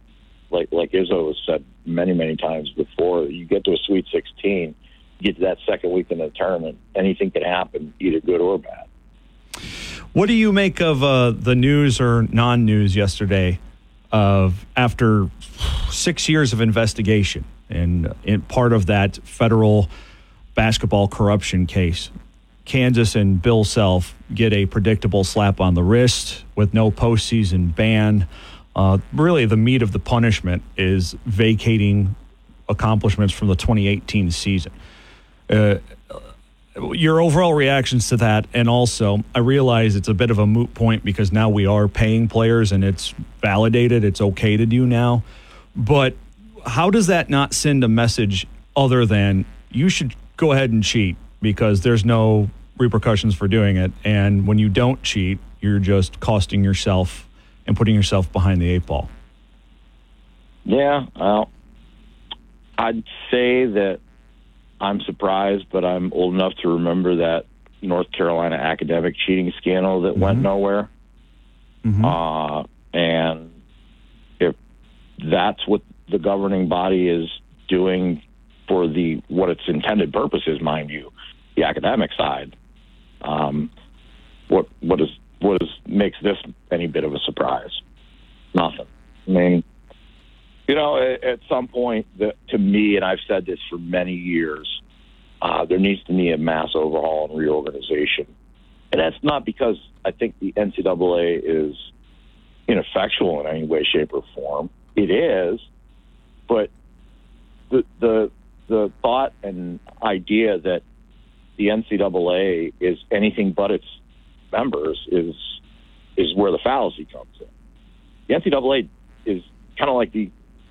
like like Izzo has said many, many times before, you get to a Sweet sixteen, you get to that second week in the tournament, anything can happen, either good or bad. What do you make of uh, the news or non-news yesterday of after six years of investigation and in part of that federal basketball corruption case, Kansas and Bill Self get a predictable slap on the wrist with no postseason ban. Uh, really, the meat of the punishment is vacating accomplishments from the twenty eighteen season. Uh, your overall reactions to that, and also I realize it's a bit of a moot point because now we are paying players and it's validated, it's okay to do now. But how does that not send a message other than you should go ahead and cheat because there's no repercussions for doing it, and when you don't cheat, you're just costing yourself and putting yourself behind the eight ball? Yeah, well, I'd say that I'm surprised, but I'm old enough to remember that North Carolina academic cheating scandal that mm-hmm. went nowhere. Mm-hmm. Uh, and if that's what the governing body is doing for the what its intended purpose is, mind you, the academic side, um, what what is what is makes this any bit of a surprise? Nothing. I mean, you know, at, at some point, the, to me, and I've said this for many years, uh, there needs to be a mass overhaul and reorganization. And that's not because I think the N C double A is ineffectual in any way, shape, or form. It is, but the the the thought and idea that the N C double A is anything but its members is is where the fallacy comes in. The N C double A is kind of like the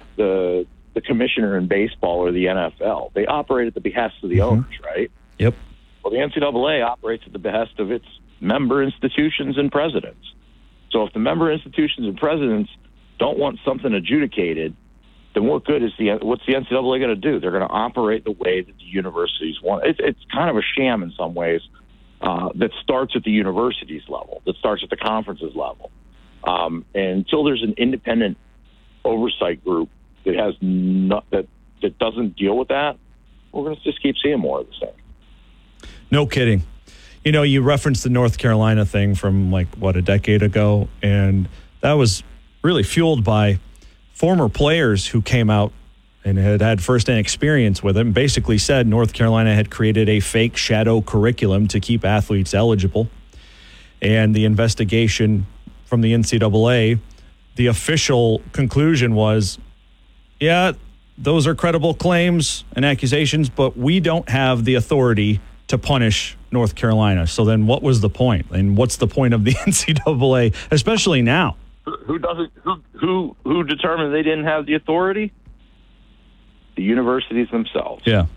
the the commissioner in baseball or the N F L. They operate at the behest of the mm-hmm. owners, right? Yep. Well, the N C double A operates at the behest of its member institutions and presidents. So if the member institutions and presidents don't want something adjudicated, then what good is the what's the N C double A going to do? They're going to operate the way that the universities want. It's, it's kind of a sham in some ways uh, that starts at the universities level, that starts at the conferences level. Um, and until there's an independent oversight group that has not, that that doesn't deal with that, we're going to just keep seeing more of the same. No kidding. You know, you referenced the North Carolina thing from like what a decade ago, and that was really fueled by former players who came out and had had firsthand experience with it and basically said North Carolina had created a fake shadow curriculum to keep athletes eligible. And the investigation from the N C double A, the official conclusion was, yeah, those are credible claims and accusations, but we don't have the authority to punish North Carolina. So then what was the point? And what's the point of the N C double A, especially now? Who doesn't? Who who who determined they didn't have the authority? The universities themselves. Yeah.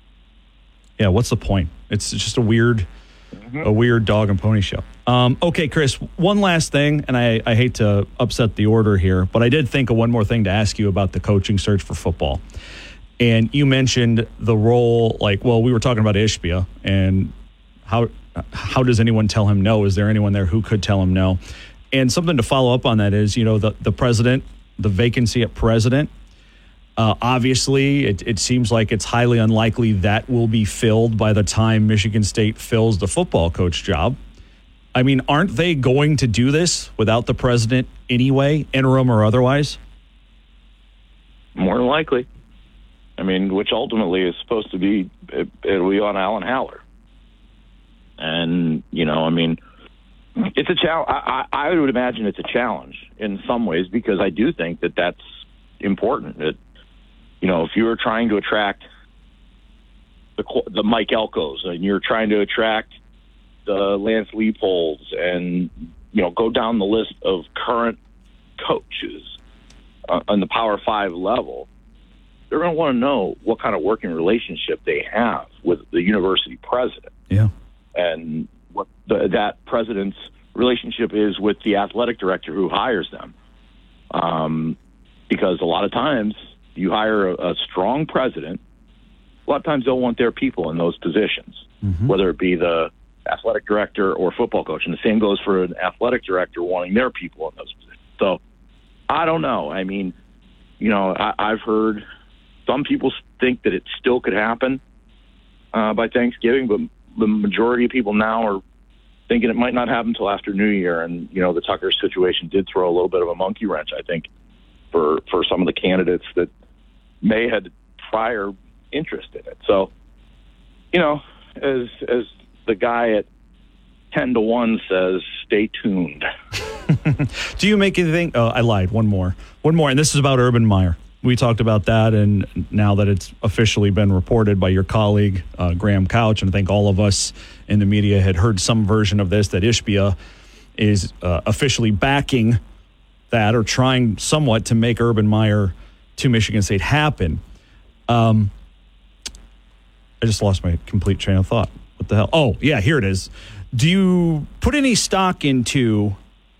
Yeah. What's the point? It's just a weird, mm-hmm. a weird dog and pony show. Um, okay, Chris. One last thing, and I, I hate to upset the order here, but I did think of one more thing to ask you about the coaching search for football. And you mentioned the role, like, well, we were talking about Ishbia and how how does anyone tell him no? Is there anyone there who could tell him no? And something to follow up on that is, you know, the, the president, the vacancy at president, uh, obviously it, it seems like it's highly unlikely that will be filled by the time Michigan State fills the football coach job. I mean, aren't they going to do this without the president anyway, interim or otherwise? More than likely. I mean, which ultimately is supposed to be, it, it'll be on Alan Haller. And, you know, I mean, it's a challenge. I, I would imagine it's a challenge in some ways because I do think that that's important. That, you know, if you were trying to attract the the Mike Elkos and you're trying to attract the Lance Leopolds and, you know, go down the list of current coaches uh, on the Power Five level, they're going to want to know what kind of working relationship they have with the university president. Yeah. And what the, that president's relationship is with the athletic director who hires them. Um, because a lot of times you hire a, a strong president, a lot of times they'll want their people in those positions, mm-hmm. whether it be the athletic director or football coach. And the same goes for an athletic director wanting their people in those positions. So I don't know. I mean, You know, I, I've heard some people think that it still could happen uh, by Thanksgiving, but the majority of people now are thinking it might not happen until after New Year. And, you know, the Tucker situation did throw a little bit of a monkey wrench, I think, for, for some of the candidates that may had prior interest in it. So, you know, as as the guy at ten to one says, stay tuned. Do you make anything? Oh, I lied. One more. One more. And this is about Urban Meyer. We talked about that, and now that it's officially been reported by your colleague, uh, Graham Couch, and I think all of us in the media had heard some version of this, that Ishbia is uh, officially backing that or trying somewhat to make Urban Meyer to Michigan State happen. Um, I just lost my complete train of thought. What the hell? Oh, yeah, here it is. Do you put any stock into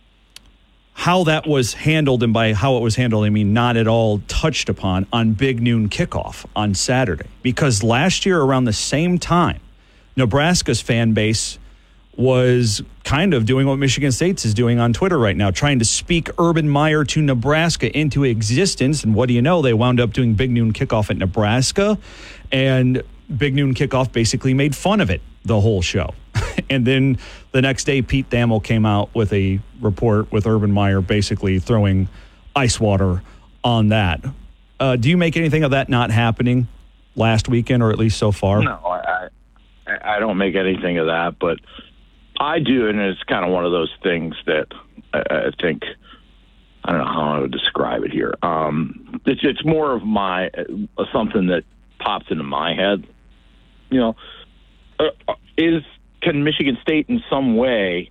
how that was handled, and by how it was handled, I mean not at all touched upon, on Big Noon Kickoff on Saturday? Because last year around the same time, Nebraska's fan base was kind of doing what Michigan State's is doing on Twitter right now, trying to speak Urban Meyer to Nebraska into existence. And what do you know? They wound up doing Big Noon Kickoff at Nebraska, and Big Noon Kickoff basically made fun of it the whole show. And then the next day, Pete Thamel came out with a report with Urban Meyer basically throwing ice water on that. Uh, do you make anything of that not happening last weekend, or at least so far? No, I, I, I don't make anything of that, but I do, and it's kind of one of those things that I, I think, I don't know how I would describe it here. Um, it's, it's more of my uh, something that pops into my head. You know, uh, is can Michigan State in some way,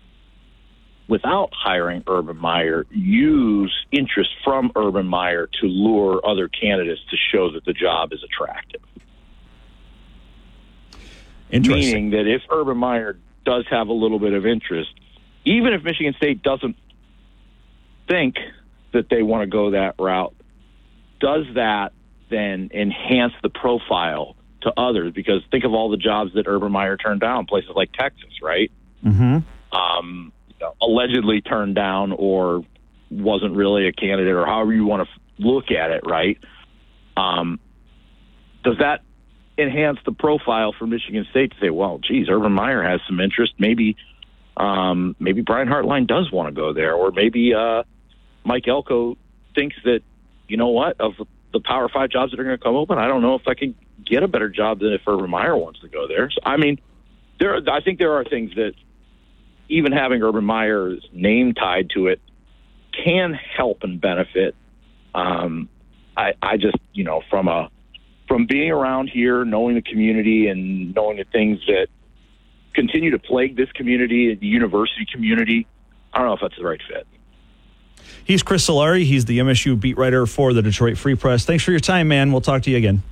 without hiring Urban Meyer, use interest from Urban Meyer to lure other candidates to show that the job is attractive? Interesting. Meaning that if Urban Meyer does have a little bit of interest, even if Michigan State doesn't think that they want to go that route, does that then enhance the profile to others? Because think of all the jobs that Urban Meyer turned down, places like Texas, right? Mm-hmm. Um, allegedly turned down, or wasn't really a candidate, or however you want to look at it, right? Um, does that enhance the profile for Michigan State to say, well, geez, Urban Meyer has some interest. Maybe um, maybe Brian Hartline does want to go there, or maybe uh, Mike Elko thinks that, you know what, of the Power Five jobs that are going to come open, I don't know if I can get a better job than if Urban Meyer wants to go there. So, I mean, there. I think there are things that even having Urban Meyer's name tied to it can help and benefit. Um, I, I just, you know, from a from being around here, knowing the community and knowing the things that continue to plague this community and the university community, I don't know if that's the right fit. He's Chris Solari. He's the M S U beat writer for the Detroit Free Press. Thanks for your time, man. We'll talk to you again.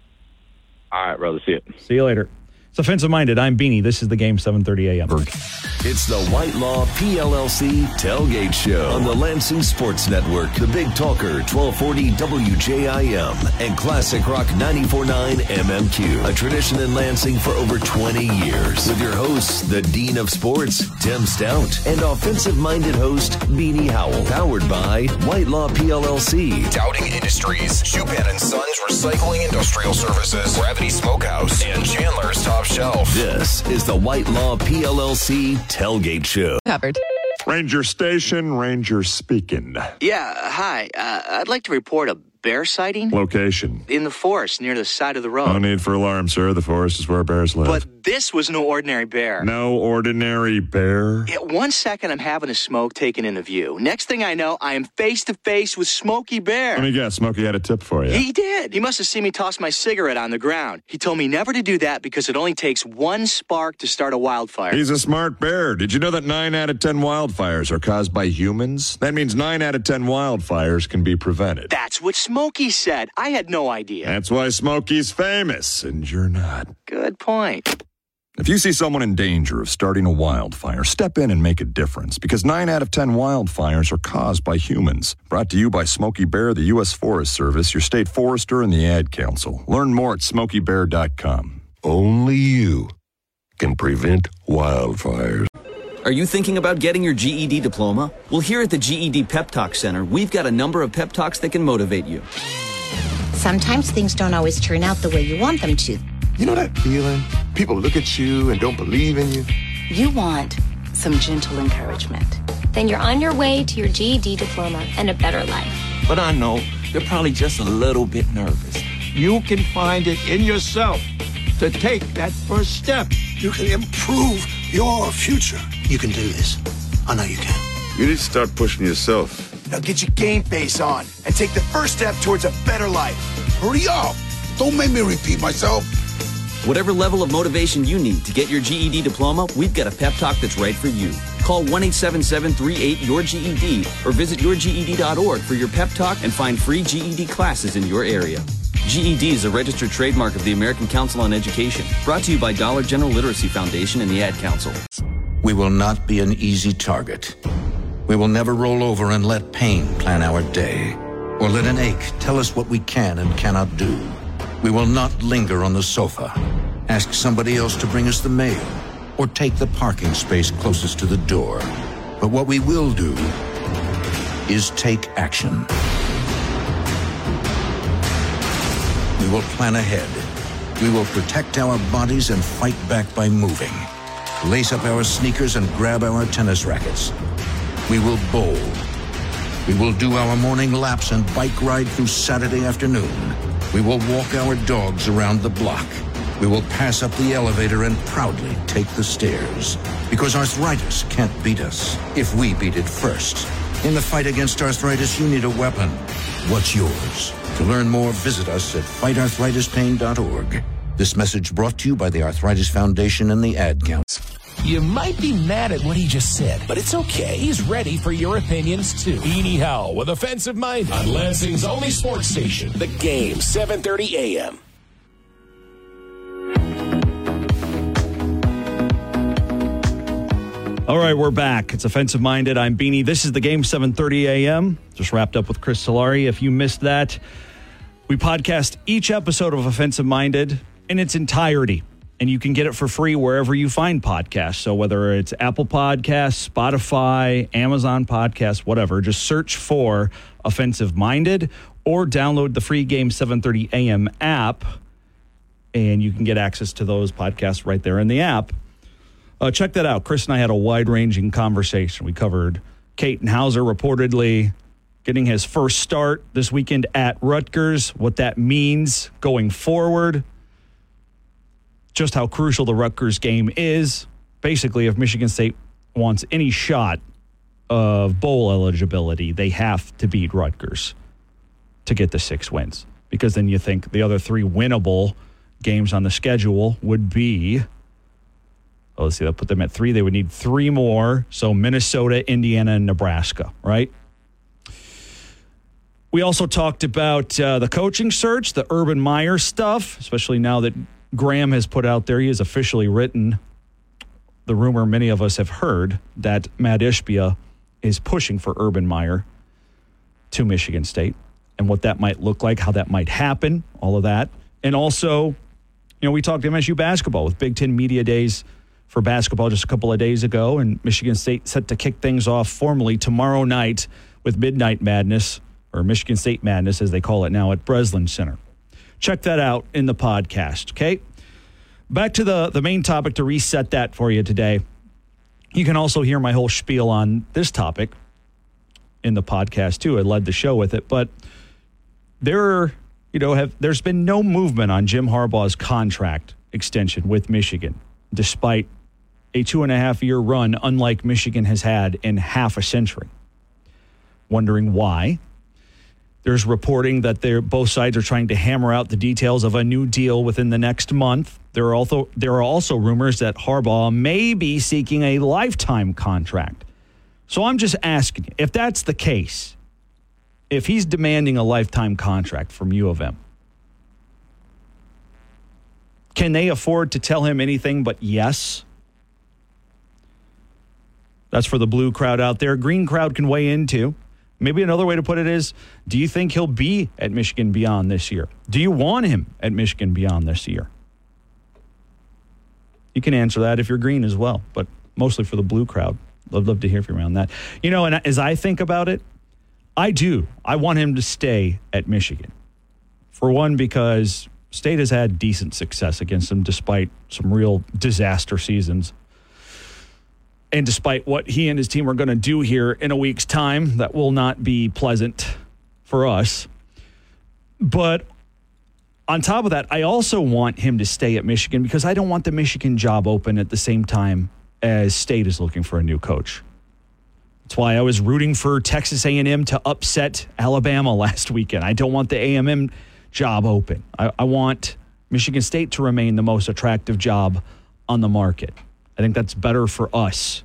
All right, brother. See you. See you later. It's Offensive Minded. I'm Beanie. This is the game, seven thirty a.m. It's the Whitelaw P L L C Tailgate Show on the Lansing Sports Network, the Big Talker, twelve forty W J I M, and Classic Rock ninety-four point nine M M Q. A tradition in Lansing for over twenty years. With your hosts, the Dean of Sports, Tim Stout, and offensive-minded host, Beanie Howell. Powered by Whitelaw P L L C. Dowding Industries, Shupan and Sons Recycling Industrial Services, Gravity Smokehouse, and Chandler's Top Shelf. This is the Whitelaw P L L C Tailgate Show. Covered. Ranger Station, Ranger speaking. Yeah, hi. Uh, I'd like to report a bear sighting. Location. In the forest near the side of the road. No need for alarm, sir. The forest is where bears live. But this was no ordinary bear. No ordinary bear? Yeah, one second I'm having a smoke taken in the view. Next thing I know, I am face to face with Smokey Bear. Let me guess, Smokey had a tip for you. He did. He must have seen me toss my cigarette on the ground. He told me never to do that because it only takes one spark to start a wildfire. He's a smart bear. Did you know that nine out of ten wildfires are caused by humans? That means nine out of ten wildfires can be prevented. That's what Smokey said. I had no idea. That's why Smokey's famous, and you're not. Good point. If you see someone in danger of starting a wildfire, step in and make a difference, because nine out of ten wildfires are caused by humans. Brought to you by Smokey Bear, the U S Forest Service, your state forester, and the Ad Council. Learn more at smokey bear dot com. Only you can prevent wildfires. Are you thinking about getting your G E D diploma? Well, here at the G E D Pep Talk Center, we've got a number of pep talks that can motivate you. Sometimes things don't always turn out the way you want them to. You know that feeling? People look at you and don't believe in you. You want some gentle encouragement. Then you're on your way to your G E D diploma and a better life. But I know they're probably just a little bit nervous. You can find it in yourself to take that first step. You can improve your future. You can do this. I know you can. You need to start pushing yourself. Now get your game face on and take the first step towards a better life. Hurry up. Don't make me repeat myself. Whatever level of motivation you need to get your G E D diploma, we've got a pep talk that's right for you. Call one eight seven seven three eight your G E D or visit your G E D dot org for your pep talk and find free G E D classes in your area. G E D is a registered trademark of the American Council on Education. Brought to you by Dollar General Literacy Foundation and the Ad Council. We will not be an easy target. We will never roll over and let pain plan our day, or let an ache tell us what we can and cannot do. We will not linger on the sofa, ask somebody else to bring us the mail, or take the parking space closest to the door. But what we will do is take action. We will plan ahead. We will protect our bodies and fight back by moving. Lace up our sneakers and grab our tennis rackets. We will bowl. We will do our morning laps and bike ride through Saturday afternoon. We will walk our dogs around the block. We will pass up the elevator and proudly take the stairs. Because arthritis can't beat us if we beat it first. In the fight against arthritis, you need a weapon. What's yours? To learn more, visit us at fight arthritis pain dot org. This message brought to you by the Arthritis Foundation and the Ad Council. You might be mad at what he just said, but it's okay. He's ready for your opinions, too. Beanie Howell with Offensive Minded on Lansing's only sports station, The Game, seven thirty a.m. All right, we're back. It's Offensive Minded. I'm Beanie. This is The Game, seven thirty a.m. Just wrapped up with Chris Solari. If you missed that, we podcast each episode of Offensive Minded in its entirety. And you can get it for free wherever you find podcasts. So whether it's Apple Podcasts, Spotify, Amazon Podcasts, whatever, just search for Offensive Minded or download the free Game seven thirty a.m. app, and you can get access to those podcasts right there in the app. Uh, check that out. Chris and I had a wide-ranging conversation. We covered Katin Houser reportedly getting his first start this weekend at Rutgers, what that means going forward, just how crucial the Rutgers game is. Basically, if Michigan State wants any shot of bowl eligibility, they have to beat Rutgers to get the six wins. Because then you think the other three winnable games on the schedule would be, oh, let's see, that put them at three. They would need three more. So Minnesota, Indiana, and Nebraska, right? We also talked about uh, the coaching search, the Urban Meyer stuff, especially now that Graham has put out there, he has officially written the rumor many of us have heard that Matt Ishbia is pushing for Urban Meyer to Michigan State and what that might look like, how that might happen, all of that. And also, you know, we talked M S U basketball with Big Ten Media Days for basketball just a couple of days ago, and Michigan State set to kick things off formally tomorrow night with Midnight Madness, or Michigan State Madness as they call it now, at Breslin Center. Check that out in the podcast, okay? Back to the, the main topic to reset that for you today. You can also hear my whole spiel on this topic in the podcast, too. I led the show with it. But there are, you know, have there's been no movement on Jim Harbaugh's contract extension with Michigan, despite a two-and-a-half-year run unlike Michigan has had in half a century. Wondering why? There's reporting that they're, both sides are trying to hammer out the details of a new deal within the next month. There are also there are also rumors that Harbaugh may be seeking a lifetime contract. So I'm just asking you, if that's the case, if he's demanding a lifetime contract from U of M, can they afford to tell him anything but yes? That's for the blue crowd out there. Green crowd can weigh in too. Maybe another way to put it is, do you think he'll be at Michigan beyond this year? Do you want him at Michigan beyond this year? You can answer that if you're green as well, but mostly for the blue crowd. I'd love to hear from you on that. You know, and as I think about it, I do. I want him to stay at Michigan. For one, because State has had decent success against them despite some real disaster seasons. And despite what he and his team are going to do here in a week's time, that will not be pleasant for us. But on top of that, I also want him to stay at Michigan because I don't want the Michigan job open at the same time as State is looking for a new coach. That's why I was rooting for Texas A and M to upset Alabama last weekend. I don't want the A and M job open. I, I want Michigan State to remain the most attractive job on the market. I think that's better for us.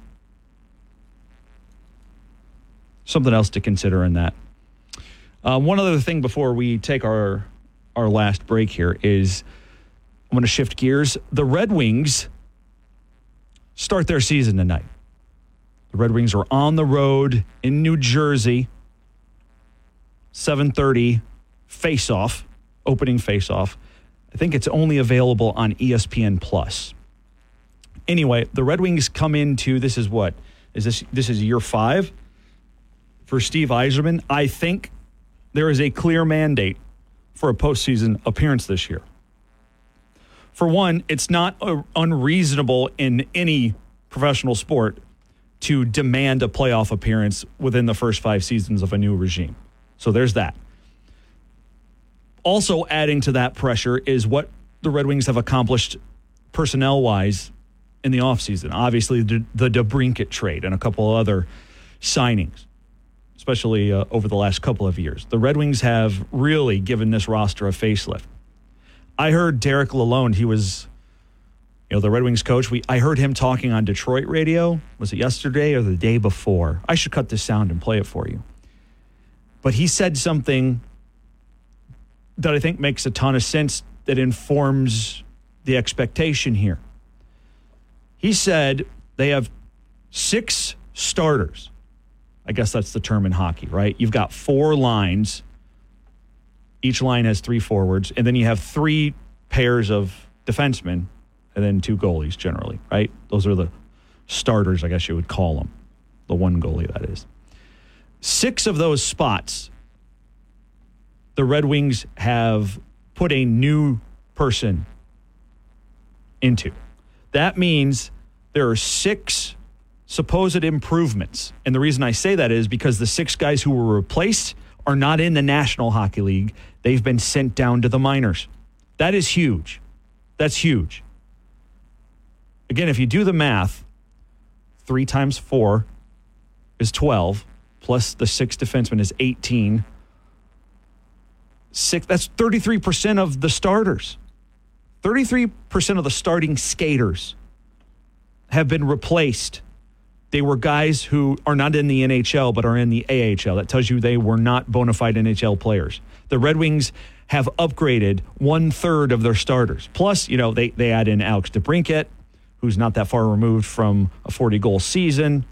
Something else to consider in that. Uh, one other thing before we take our our last break here is I'm going to shift gears. The Red Wings start their season tonight. The Red Wings are on the road in New Jersey. seven thirty face-off, opening face-off. I think it's only available on E S P N Plus. Anyway, the Red Wings come into, this is what? Is this this is year five for Steve Yzerman? I think there is a clear mandate for a postseason appearance this year. For one, it's not uh, unreasonable in any professional sport to demand a playoff appearance within the first five seasons of a new regime. So there's that. Also adding to that pressure is what the Red Wings have accomplished personnel-wise in the offseason. Obviously, the, the DeBrincat trade and a couple other signings, especially uh, over the last couple of years. The Red Wings have really given this roster a facelift. I heard Derek Lalonde, he was, you know, the Red Wings coach. We I heard him talking on Detroit radio. Was it yesterday or the day before? I should cut this sound and play it for you. But he said something that I think makes a ton of sense that informs the expectation here. He said they have six starters. I guess that's the term in hockey, right? You've got four lines. Each line has three forwards, and then you have three pairs of defensemen and then two goalies generally, right? Those are the starters, I guess you would call them. The one goalie, that is. Six of those spots, the Red Wings have put a new person into. That means there are six supposed improvements. And the reason I say that is because the six guys who were replaced are not in the National Hockey League. They've been sent down to the minors. That is huge. That's huge. Again, if you do the math, three times four is twelve, plus the six defensemen is eighteen. Six, that's thirty-three percent of the starters. thirty-three percent of the starting skaters have been replaced. They were guys who are not in the N H L but are in the A H L. That tells you they were not bona fide N H L players. The Red Wings have upgraded one-third of their starters. Plus, you know, they, they add in Alex DeBrincat, who's not that far removed from a forty-goal season.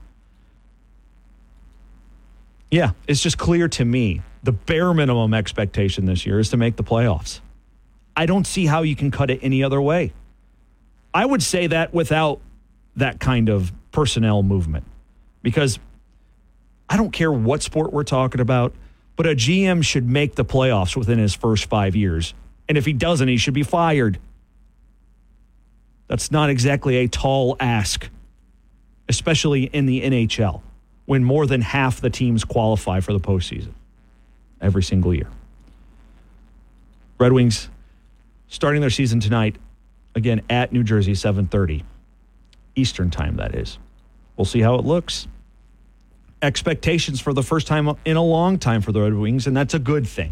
Yeah, it's just clear to me the bare minimum expectation this year is to make the playoffs. I don't see how you can cut it any other way. I would say that without that kind of personnel movement, because I don't care what sport we're talking about, but a G M should make the playoffs within his first five years. And if he doesn't, he should be fired. That's not exactly a tall ask, especially in the N H L, when more than half the teams qualify for the postseason every single year. Red Wings starting their season tonight, again, at New Jersey, seven thirty. Eastern time, that is. We'll see how it looks. Expectations for the first time in a long time for the Red Wings, and that's a good thing.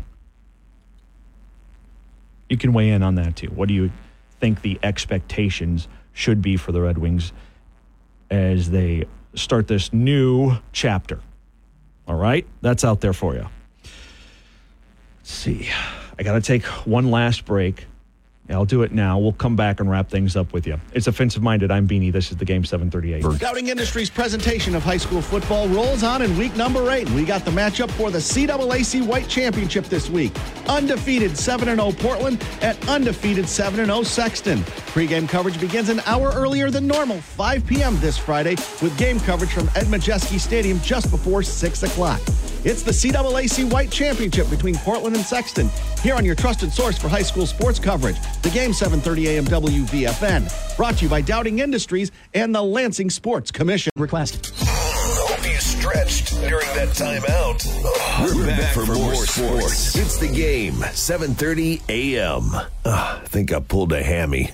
You can weigh in on that, too. What do you think the expectations should be for the Red Wings as they start this new chapter? All right? That's out there for you. Let's see. I got to take one last break. Yeah, I'll do it now. We'll come back and wrap things up with you. It's Offensive Minded. I'm Beanie. This is the Game seven thirty a.m. Doubting Industries presentation of high school football rolls on in week number eight. We got the matchup for the C A A C White Championship this week. Undefeated seven and oh Portland at undefeated seven and oh Sexton. Pre-game coverage begins an hour earlier than normal, five p.m. this Friday, with game coverage from Ed Majeski Stadium just before six o'clock. It's the C A A C White Championship between Portland and Sexton, here on your trusted source for high school sports coverage. The Game seven thirty a.m. W V F N. Brought to you by Doubting Industries and the Lansing Sports Commission. Request. Hope you stretched during that timeout. Oh, we're, we're back, back for, for more sports. sports. It's the Game, seven thirty a.m. Oh, I think I pulled a hammy.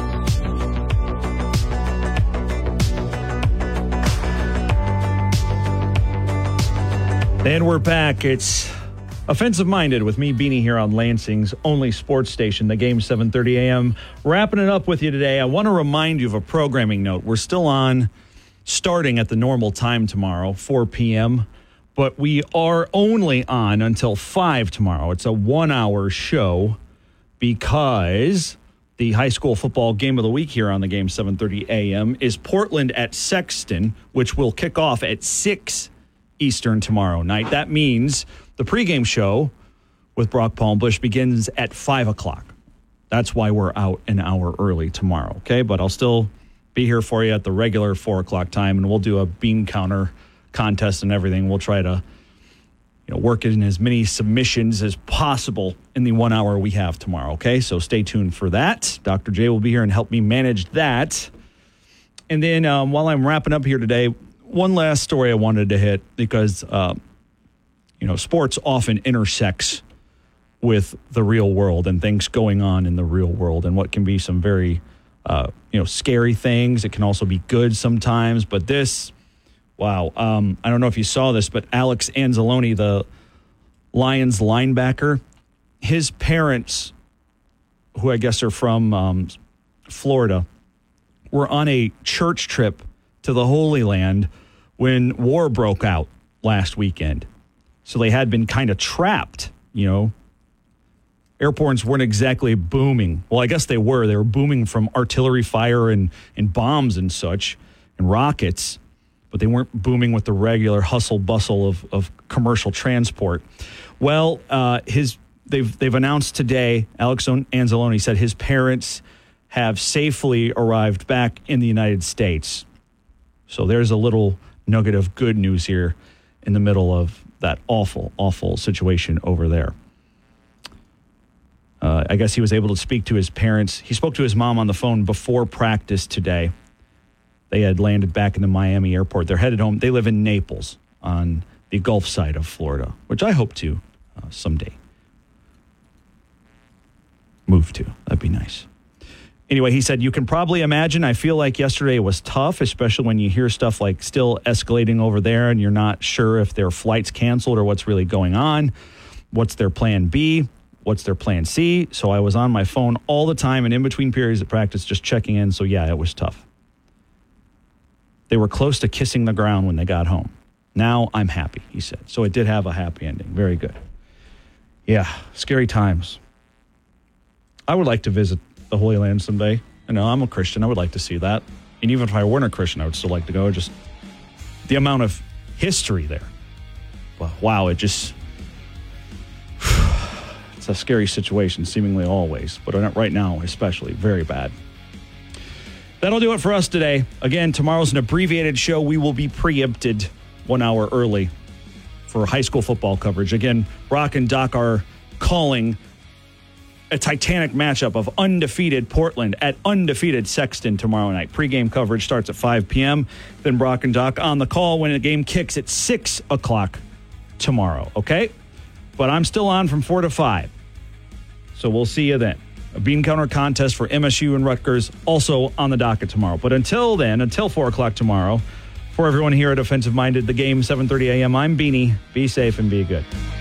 And we're back. It's Offensive Minded with me, Beanie, here on Lansing's only sports station, the Game seven thirty a.m. Wrapping it up with you today. I want to remind you of a programming note. We're still on, starting at the normal time tomorrow, four p.m., but we are only on until five tomorrow. It's a one-hour show because the high school football game of the week here on the Game seven thirty a.m. is Portland at Sexton, which will kick off at six Eastern tomorrow night. That means the pregame show with Brock Palmbush begins at five o'clock. That's why we're out an hour early tomorrow, okay? But I'll still be here for you at the regular four o'clock time, and we'll do a bean counter contest and everything. We'll try to, you know, work in as many submissions as possible in the one hour we have tomorrow, okay? So stay tuned for that. Doctor J will be here and help me manage that. And then um, while I'm wrapping up here today, one last story I wanted to hit because, uh, you know, sports often intersects with the real world and things going on in the real world and what can be some very, uh, you know, scary things. It can also be good sometimes. But this, wow, um, I don't know if you saw this, but Alex Anzalone, the Lions linebacker, his parents, who I guess are from um, Florida, were on a church trip to the Holy Land when war broke out last weekend. So they had been kind of trapped, you know. Airports weren't exactly booming. Well, I guess they were. They were booming from artillery fire and, and bombs and such and rockets, but they weren't booming with the regular hustle bustle of, of commercial transport. Well, uh, his they've they've announced today, Alex Anzalone said his parents have safely arrived back in the United States. So there's a little nugget of good news here in the middle of that awful, awful situation over there. Uh, I guess he was able to speak to his parents. He spoke to his mom on the phone before practice today. They had landed back in the Miami airport. They're headed home. They live in Naples on the Gulf side of Florida, which I hope to uh, someday move to. That'd be nice. Anyway, he said, you can probably imagine, I feel like yesterday was tough, especially when you hear stuff like still escalating over there and you're not sure if their flight's canceled or what's really going on. What's their plan B? What's their plan C? So I was on my phone all the time and in between periods of practice just checking in. So yeah, it was tough. They were close to kissing the ground when they got home. Now I'm happy, he said. So it did have a happy ending. Very good. Yeah, scary times. I would like to visit the Holy Land someday. I know I'm a Christian. I would like to see that. And even if I weren't a Christian, I would still like to go. Just the amount of history there. Well, wow, it just, it's a scary situation, seemingly always. But right now, especially, very bad. That'll do it for us today. Again, tomorrow's an abbreviated show. We will be preempted one hour early for high school football coverage. Again, Brock and Doc are calling a titanic matchup of undefeated Portland at undefeated Sexton tomorrow night. Pre-game coverage starts at five p.m. Then Brock and Doc on the call when the game kicks at six o'clock tomorrow, okay? But I'm still on from four to five. So we'll see you then. A bean counter contest for M S U and Rutgers also on the docket tomorrow. But until then, until four o'clock tomorrow, for everyone here at Offensive Minded, the Game, seven thirty a.m., I'm Beanie. Be safe and be good.